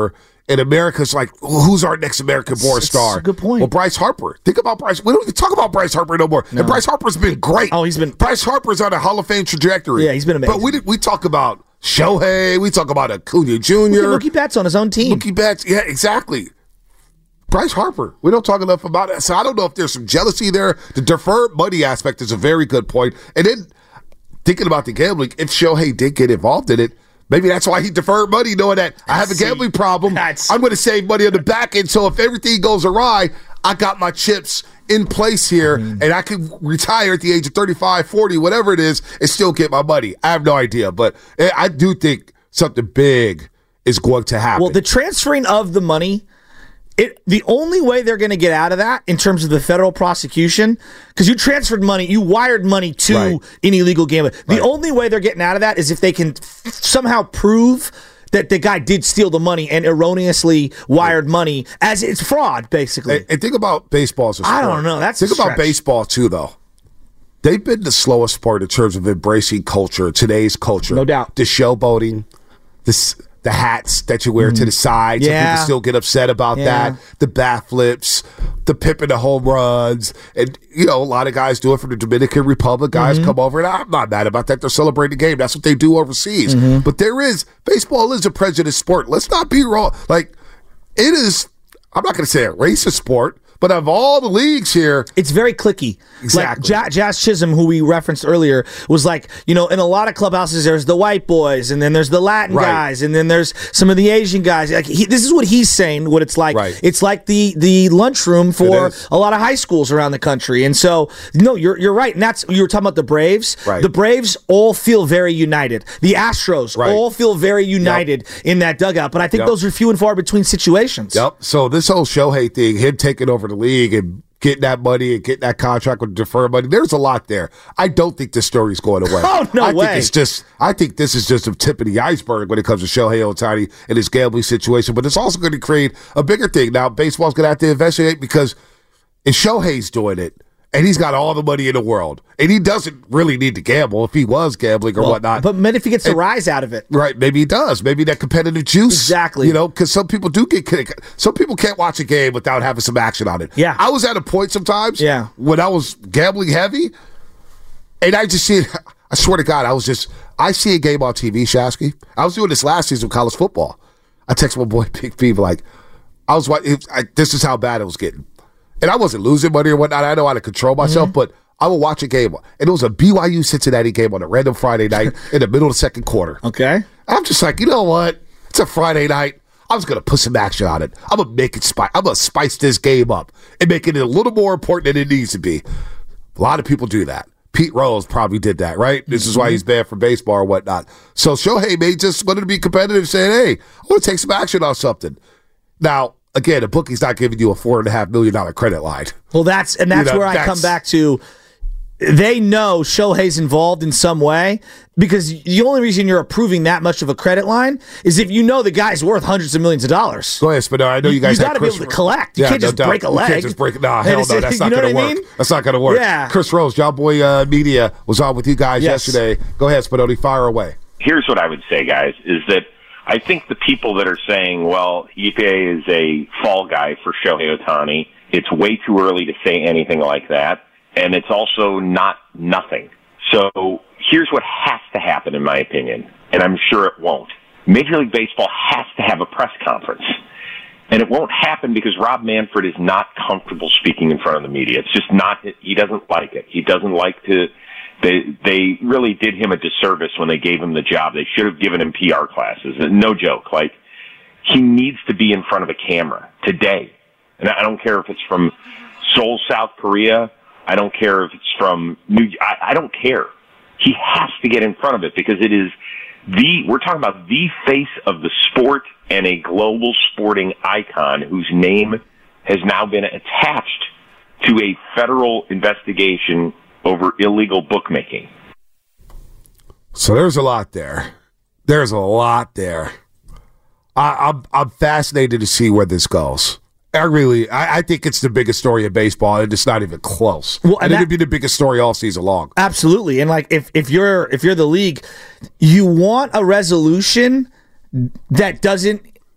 And America's like, who's our next American-born star? That's a good point. Well, Bryce Harper. Think about Bryce. We don't even talk about Bryce Harper no more. No. And Bryce Harper's been great. Oh, he's been. Bryce Harper's on a Hall of Fame trajectory. Yeah, he's been amazing. But we did, we talk about Shohei. We talk about Acuna Junior Mookie Betts on his own team. Mookie Betts. Yeah, exactly. Bryce Harper. We don't talk enough about it. So I don't know if there's some jealousy there. The deferred money aspect is a very good point. And then thinking about the gambling, if Shohei did get involved in it, maybe that's why he deferred money, knowing that I have a gambling problem. That's- I'm going to save money on the back end. So if everything goes awry, I got my chips in place here, and I can retire at the age of thirty-five, forty, whatever it is, and still get my money. I have no idea. But I do think something big is going to happen. Well, the transferring of the money, it the only way they're going to get out of that in terms of the federal prosecution, because you transferred money, you wired money to Right. an illegal gambler. The Right. only way they're getting out of that is if they can f- somehow prove that the guy did steal the money and erroneously wired money, as it's fraud, basically. And, and think about baseball as a sport. I don't know. That's a think about stretch. baseball too, though. They've been the slowest sport in terms of embracing culture, today's culture. No doubt. The showboating, this the hats that you wear to the side. Some Yeah. people still get upset about Yeah. that. The bat flips, the pipping the home runs. And, you know, a lot of guys do it from the Dominican Republic. Guys Mm-hmm. come over, and I'm not mad about that. They're celebrating the game. That's what they do overseas. Mm-hmm. But there is, baseball is a prejudiced sport. Let's not be wrong. Like, it is, I'm not going to say a racist sport, but of all the leagues here, it's very cliquey. Exactly. Like Ja- Jazz Chisholm, who we referenced earlier, was like, you know, in a lot of clubhouses, there's the white boys, and then there's the Latin Right. guys, and then there's some of the Asian guys. Like he, this is what he's saying. What it's like. Right. It's like the the lunchroom for is. a lot of high schools around the country. And so, no, you're you're right. And that's you were talking about the Braves. Right. The Braves all feel very united. The Astros Right. all feel very united in that dugout. But I think Yep. those are few and far between situations. Yep. So this whole Shohei thing, him taking over the league and getting that money and getting that contract with deferred money, there's a lot there. I don't think this story's going away. Oh, no I way. think it's just. I think this is just a tip of the iceberg when it comes to Shohei Ohtani and his gambling situation. But it's also going to create a bigger thing. Now, baseball's going to have to investigate because if Shohei's doing it, and he's got all the money in the world, and he doesn't really need to gamble if he was gambling or Well, whatnot. But maybe if he gets a And- rise out of it. Right, maybe he does. Maybe that competitive juice. Exactly. You know, because some people do get some people can't watch a game without having some action on it. Yeah. I was at a point sometimes. Yeah. When I was gambling heavy, and I just see it. I swear to God, I was just I see a game on T V, Shasky. I was doing this last season of college football. I text my boy Big P like, I was like, this is how bad it was getting, and I wasn't losing money or whatnot. I know how to control myself, Mm-hmm. but I would watch a game, and it was a B Y U Cincinnati game on a random Friday night in the middle of the second quarter. Okay. I'm just like, you know what? It's a Friday night. I was gonna put some action on it. I'm gonna make it spice. I'm gonna spice this game up and make it a little more important than it needs to be. A lot of people do that. Pete Rose probably did that, right? This is why he's banned from baseball or whatnot. So Shohei may just wanted to be competitive, saying, "Hey, I want to take some action on something." Now, again, a bookie's not giving you a four and a half million dollar credit line. Well, that's and that's You know, where I that's- come back to. They know Shohei's involved in some way because the only reason you're approving that much of a credit line is if you know the guy's worth hundreds of millions of dollars. Go ahead, Spino. I know you guys You have got to be Chris able to collect. You Yeah, can't no just doubt. break a You leg. can't just break. Nah, And hell it's- no. That's you not know going to what I work. mean? That's not going to work. Yeah. Chris Rose, John Boy uh, Media, was on with you guys Yes. yesterday. Go ahead, Spinoni. Fire away. Here's what I would say, guys, is that I think the people that are saying, well, Ippei is a fall guy for Shohei Ohtani, it's way too early to say anything like that, and it's also not nothing. So here's what has to happen, in my opinion, and I'm sure it won't. Major League Baseball has to have a press conference. And it won't happen because Rob Manfred is not comfortable speaking in front of the media. It's just not, he doesn't like it. He doesn't like to, they, they really did him a disservice when they gave him the job. They should have given him P R classes. No joke. Like, he needs to be in front of a camera today. And I don't care if it's from Seoul, South Korea. I don't care if it's from New, I, I don't care. He has to get in front of it because it is the, we're talking about the face of the sport and a global sporting icon whose name has now been attached to a federal investigation over illegal bookmaking. So there's a lot there. There's a lot there. I, I'm I'm fascinated to see where this goes. I really, I, I think it's the biggest story in baseball, and it's not even close. Well, and and it'll that- be the biggest story all season long. Absolutely. And like if, if you're if you're the league, you want a resolution that doesn't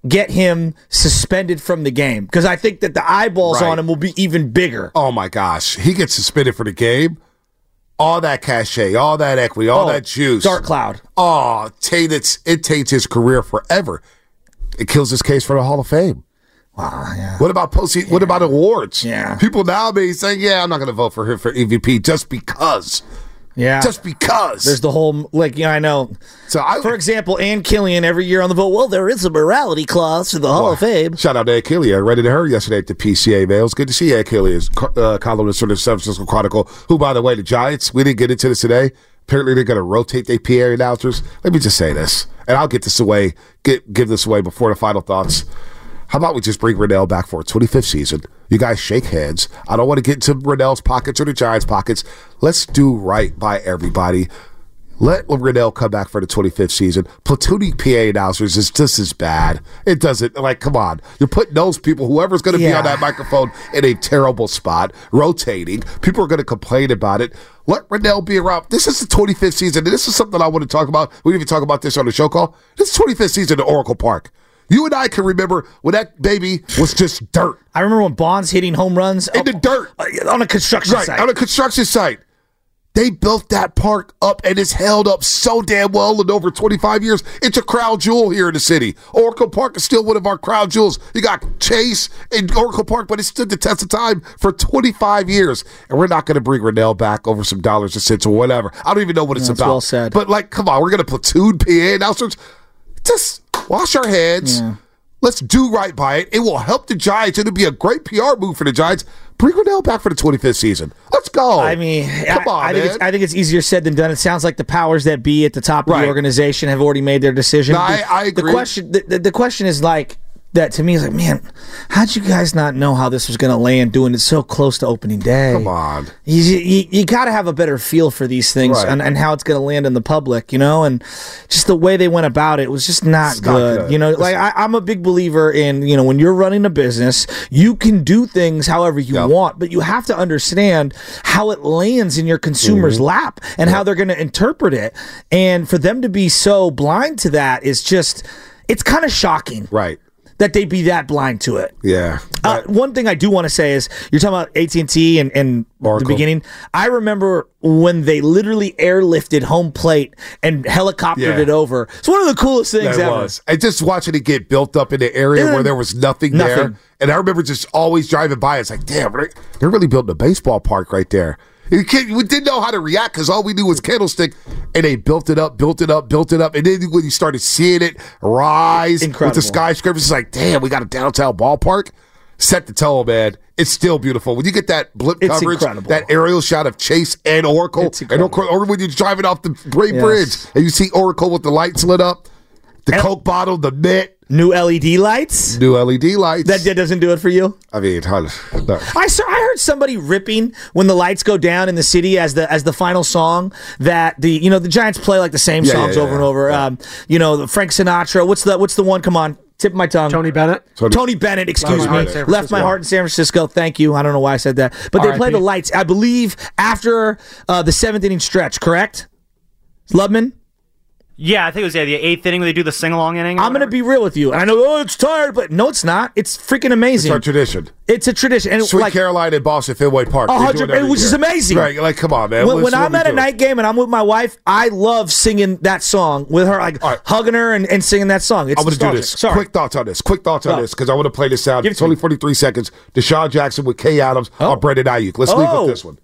get him suspended from the game because I think that the eyeballs Right. on him will be even bigger. Oh my gosh, he gets suspended for the game. All that cachet, all that equity, all Oh, that juice. dark cloud. Oh, taints, it taints his career forever. It kills his case for the Hall of Fame. Wow, yeah. What about post? What about awards? Yeah. People nowadays saying, "Yeah, I'm not going to vote for him for M V P just because." Yeah. Just because. There's the whole, like, yeah, I know. So I, For example, Ann Killian every year on the vote, well, there is a morality clause to the Hall of Fame. Shout out to Ann Killian. I read it to her yesterday at the P C A, man. It was good to see Ann Killian, uh, columnist for the San Francisco Chronicle, who, by the way, the Giants, we didn't get into this today. Apparently, they're going to rotate their P A announcers. Let me just say this, and I'll get this away, get give this away before the final thoughts. How about we just bring Rennell back for a twenty-fifth season? You guys shake hands. I don't want to get into Rennell's pockets or the Giants' pockets. Let's do right by everybody. Let Rennell come back for the twenty-fifth season. Platooning P A announcers is just as bad. It doesn't, like, come on. You're putting those people, whoever's going to Yeah. be on that microphone, in a terrible spot, rotating. People are going to complain about it. Let Rennell be around. This is the twenty-fifth season, and this is something I want to talk about. We didn't even talk about this on the show call. This is the twenty-fifth season at Oracle Park. You and I can remember when that baby was just dirt. I remember when Bonds hitting home runs in the dirt on a construction right, site. on a construction site. They built that park up and it's held up so damn well in over twenty-five years. It's a crown jewel here in the city. Oracle Park is still one of our crown jewels. You got Chase and Oracle Park, but it stood the test of time for twenty-five years. And we're not going to bring Rennell back over some dollars and cents or whatever. I don't even know what it's Yeah, that's about. well said. But, like, come on, we're going to platoon P A announcers. Just wash our hands. Yeah. Let's do right by it. It will help the Giants. It'll be a great P R move for the Giants. Bring Rennell back for the twenty-fifth season. Let's go. I mean, come I, on, I think man. it's, I think it's easier said than done. It sounds like the powers that be at the top of Right. the organization have already made their decision. No, I- the, I agree. The question, the, the, the question is like that to me is like, man, how'd you guys not know how this was going to land? Doing it so close to opening day. Come on. You, you, you got to have a better feel for these things Right. and, and how it's going to land in the public, you know? And just the way they went about it was just not, It's not good. good. You know, like I, I'm a big believer in, you know, when you're running a business, you can do things however you Yep. want, but you have to understand how it lands in your consumer's Mm-hmm. lap and how they're going to interpret it. And for them to be so blind to that is just, it's kind of shocking. Right. That they be that blind to it. Yeah. Uh, one thing I do want to say is you're talking about A T and T and, and the Oracle. beginning. I remember when they literally airlifted home plate and helicoptered Yeah. it over. It's one of the coolest things That ever. was. And just watching it get built up in the area Yeah. where there was nothing, Nothing. there. And I remember just always driving by. It's like, damn, they're, they're really building a baseball park right there. And you can't- we didn't know how to react because all we knew was Candlestick. And they built it up, built it up, built it up. And then when you started seeing it rise Incredible. with the skyscrapers, it's like, damn, we got a downtown ballpark. Set the tone, man. It's still beautiful. When you get that blip It's coverage, incredible. that aerial shot of Chase and Oracle, It's and incredible. Oracle, or when you're driving off the Great Yes. Bridge and you see Oracle with the lights lit up, the And- Coke bottle, the mitt, New L E D lights? new L E D lights. That, that doesn't do it for you? I mean, huh, no. I saw, I heard somebody ripping when the lights go down in the city as the as the final song that the you know the Giants play like the same Yeah, songs yeah, over yeah. and over. Um, you know, the Frank Sinatra. What's the what's the one? Come on, tip of my tongue. Tony Bennett. Tony- Tony Bennett, excuse Left My me. Heart in San Left my Francisco. heart in San Francisco. Thank you. I don't know why I said that. But they R I P play the lights, I believe, after uh, the seventh inning stretch, correct? Lubman? Yeah, I think it was yeah, the eighth inning where they do the sing along inning. or I'm going to whatever. be real with you. And I know, oh, it's tired, but no, it's not. It's freaking It's amazing. our tradition. It's a tradition. And Sweet like, Carolina and Boston Fenway Park. A They do hundred- it every which is year. amazing. Right, like, come on, man. when, This when is what I'm we at a do. night game and I'm with my wife, I love singing that song with her, like All right. hugging her and, and singing that song. It's I'm going to do nostalgic. this. Sorry. Quick thoughts on this. Quick thoughts on Go. this because I want to play this out. Give it It's to only me. forty-three seconds. Deshaun Jackson with Kay Adams Oh. on Brendan Ayuk. Let's leave Oh. with this one.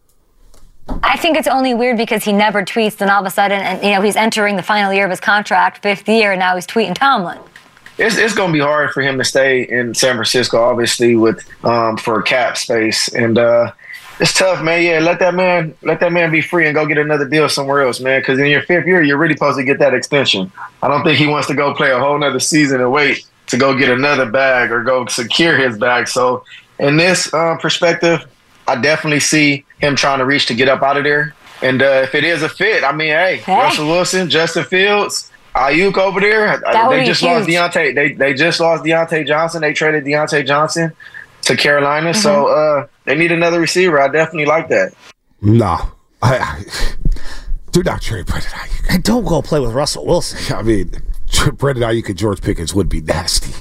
I think it's only weird because he never tweets, and all of a sudden, and you know, he's entering the final year of his contract, fifth year, and now he's tweeting Tomlin. It's, it's going to be hard for him to stay in San Francisco, obviously, with um, for cap space, and uh, it's tough, man. Yeah, let that man let that man be free and go get another deal somewhere else, man. Because in your fifth year, you're really supposed to get that extension. I don't think he wants to go play a whole nother season and wait to go get another bag or go secure his bag. So, in this uh, perspective, I definitely see him trying to reach to get up out of there. And uh, if it is a fit, I mean, hey, Hey. Russell Wilson, Justin Fields, Ayuk over there. That would They be just huge. lost Deontay. They they just lost Deontay Johnson. They traded Deontay Johnson to Carolina. So uh, they need another receiver. I definitely like that. No. I, I, do not trade Brendan Ayuk. And don't go play with Russell Wilson. I mean, Brendan Ayuk and George Pickens would be nasty.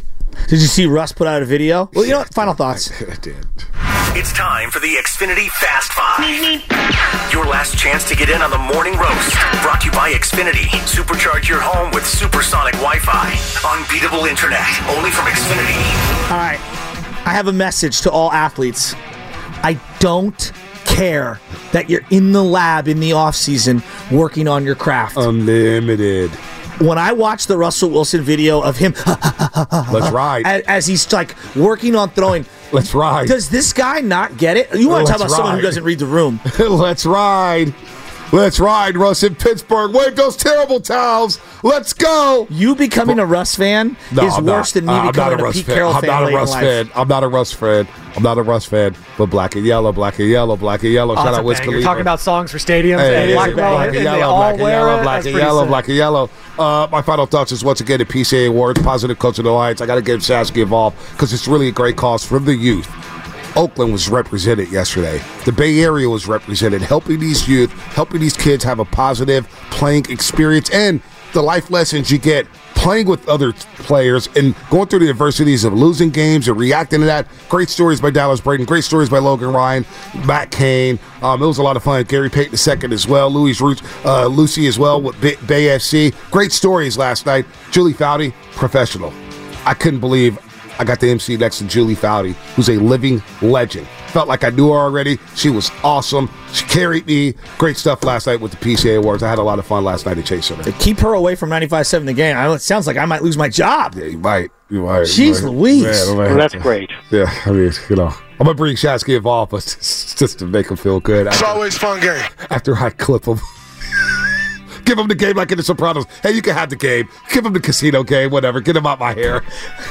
Did you see Russ put out a video? Well, you know what? Final thoughts. I did. It's time for the Xfinity Fast Five. Your last chance to get in on the morning roast. Brought to you by Xfinity. Supercharge your home with supersonic Wi-Fi. Unbeatable internet. Only from Xfinity. All right. I have a message to all athletes. I don't care that you're in the lab in the off season working on your craft. Unlimited. When I watched the Russell Wilson video of him, let's ride, as, as he's like working on throwing, let's ride. Does this guy not get it? You want to talk about ride. Someone who doesn't read the room? Let's ride. Let's ride, Russ in Pittsburgh. Wait, those terrible towels. Let's go. You becoming a Russ fan no, is I'm worse not. than me uh, becoming a, a Pete fan. Carroll I'm fan. Not a late Russ in fan. life. I'm not a Russ fan. I'm not a Russ fan. But black and yellow, black and yellow, black and yellow. Oh, Shout out Wiz Khalifa. You're talking about songs for stadiums. Hey, and black, black and yellow, black and yellow, black and yellow, black and yellow. Uh, my final thoughts is once again the P C A Awards, Positive Culture Alliance. I got to give Saskia involved because it's really a great cause from the youth. Oakland was represented yesterday. The Bay Area was represented, helping these youth, helping these kids have a positive playing experience and the life lessons you get playing with other players and going through the adversities of losing games and reacting to that. Great stories by Dallas Braden. Great stories by Logan Ryan, Matt Cain. Um, it was a lot of fun. Gary Payton the second as well. Louis Root, uh, Lucy as well with Bay, Bay F C. Great stories last night. Julie Foudy, professional. I couldn't believe I got the M C next to Julie Foudy, who's a living legend. Felt like I knew her already. She was awesome. She carried me. Great stuff last night with the P C A Awards. I had a lot of fun last night at Chase Center. To keep her away from ninety-five seven the game, I know it sounds like I might lose my job. Yeah, you might. You might. Jeez you might. Louise. Man, well, that's great. Yeah, I mean, you know, I'm going to bring Shasky involved, but just, just to make him feel good. It's after, always fun game. After I clip him. Give him the game like in The Sopranos. Hey, you can have the game. Give him the casino game, whatever. Get him out my hair.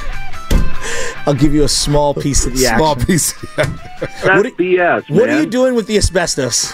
I'll give you a small piece of the action. Small piece. That's what are, B S, What man. are you doing with the asbestos?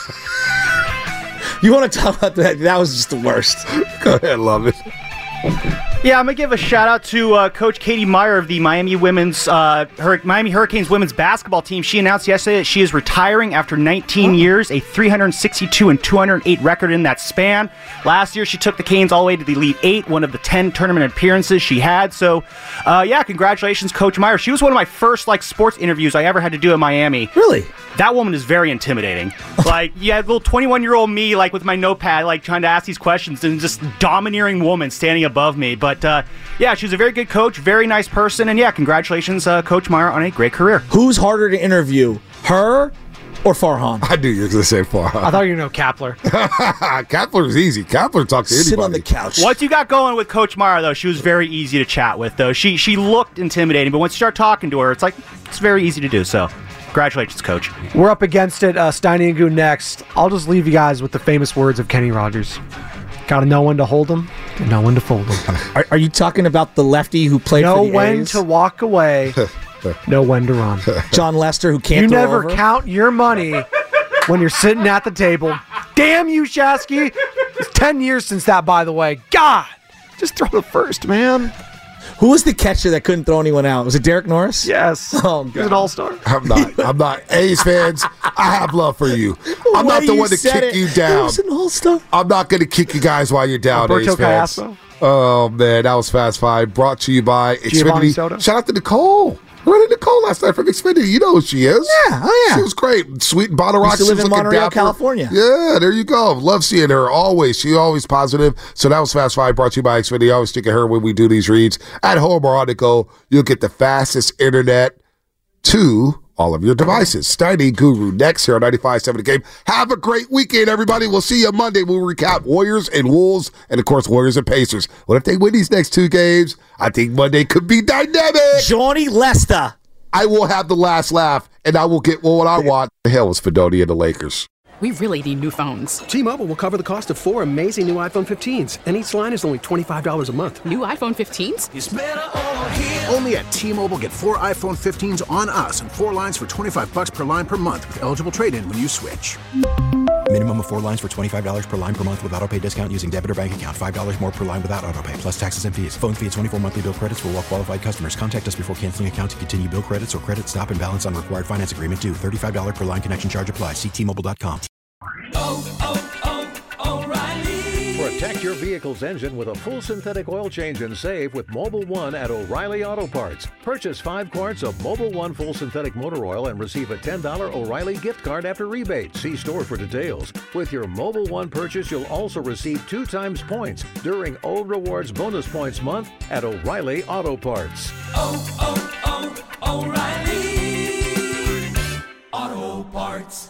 You want to talk about that? That was just the worst. Go ahead, love it. Yeah, I'm gonna give a shout out to uh, Coach Katie Meyer of the Miami Women's uh, Hur- Miami Hurricanes women's basketball team. She announced yesterday that she is retiring after nineteen years, a three sixty-two and two oh eight record in that span. Last year, she took the Canes all the way to the Elite Eight, one of the ten tournament appearances she had. So, uh, yeah, congratulations, Coach Meyer. She was one of my first like sports interviews I ever had to do in Miami. Really? That woman is very intimidating. Like, yeah, little twenty-one-year-old me, like with my notepad, like trying to ask these questions, and just domineering woman standing above me. But uh, yeah, she was a very good coach, very nice person, and yeah, congratulations, uh, Coach Meyer, on a great career. Who's harder to interview, her or Farhan? I knew you were going to say Farhan. I thought you were going to know Kapler. Kapler's easy. Kapler talks to anybody. Sit on the couch. What you got going with Coach Meyer, though, she was very easy to chat with, though. She she looked intimidating, but once you start talking to her, it's like, it's very easy to do so. Congratulations, Coach. We're up against it. Uh, Steiny and Goon next. I'll just leave you guys with the famous words of Kenny Rogers. Got to know when to hold them and know when to fold them. Are, are you talking about the lefty who played know for the when A's? to walk away, know when to run. John Lester, who can't You throw never over? count your money when you're sitting at the table. Damn you, Shasky. It's ten years since that, by the way. God, just throw the first, man. Who was the catcher that couldn't throw anyone out? Was it Derek Norris? Yes. Oh, He's an all-star. I'm not. I'm not. A's fans, I have love for you. I'm The not way the you one to said kick it, you He down. was an all-star. I'm not going to kick you guys while you're down, Alberto A's fans. Caiazo. Oh, man, that was Fast Five. Brought to you by Giovanni Xfinity. Soto. Shout out to Nicole. I ran into Nicole last night from Xfinity. You know who she is. Yeah, oh yeah. She was great. Sweet and bottle rock. Used to She live was in looking Monterey, dapper. California. Yeah, there you go. Love seeing her always. She always positive. So that was Fast Five brought to you by Xfinity. I always think of her when we do these reads. At home or on the go, you'll get the fastest internet to all of your devices. Steiny Guru next here on ninety-five point seven The Game. Have a great weekend, everybody. We'll see you Monday. We'll recap Warriors and Wolves and, of course, Warriors and Pacers. What if they win these next two games? I think Monday could be dynamic. Johnny Lester. I will have the last laugh, and I will get well, what I want. The hell is Fedoni and the Lakers? We really need new phones. T-Mobile will cover the cost of four amazing new iPhone fifteens, and each line is only twenty-five dollars a month. New iPhone fifteens? It's better over here. Only at T-Mobile, get four iPhone fifteens on us and four lines for twenty-five bucks per line per month with eligible trade-in when you switch. Minimum of four lines for twenty-five dollars per line per month with autopay discount using debit or bank account. five dollars more per line without autopay, plus taxes and fees. Phone fee at twenty-four monthly bill credits for well-qualified customers. Contact us before canceling account to continue bill credits or credit stop and balance on required finance agreement due. thirty-five dollars per line connection charge applies. See T Mobile dot com. Oh, oh, oh, O'Reilly. For a Protect your vehicle's engine with a full synthetic oil change and save with Mobil one at O'Reilly Auto Parts. Purchase five quarts of Mobil one full synthetic motor oil and receive a ten dollars O'Reilly gift card after rebate. See store for details. With your Mobil one purchase, you'll also receive two times points during O Rewards Bonus Points Month at O'Reilly Auto Parts. Oh, oh, oh, O'Reilly Auto Parts.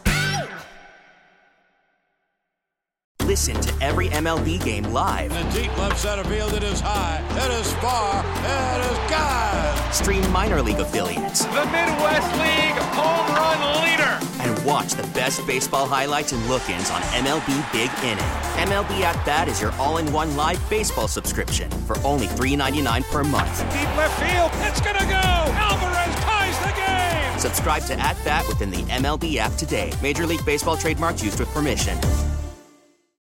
Listen to every M L B game live. In the deep left center field, it is high, it is far, it is gone. Stream minor league affiliates. The Midwest League home run leader. And watch the best baseball highlights and look-ins on M L B Big Inning. M L B At Bat is your all-in-one live baseball subscription for only three dollars and ninety-nine cents per month. Deep left field, it's gonna go. Alvarez ties the game. Subscribe to At Bat within the M L B app today. Major League Baseball trademarks used with permission.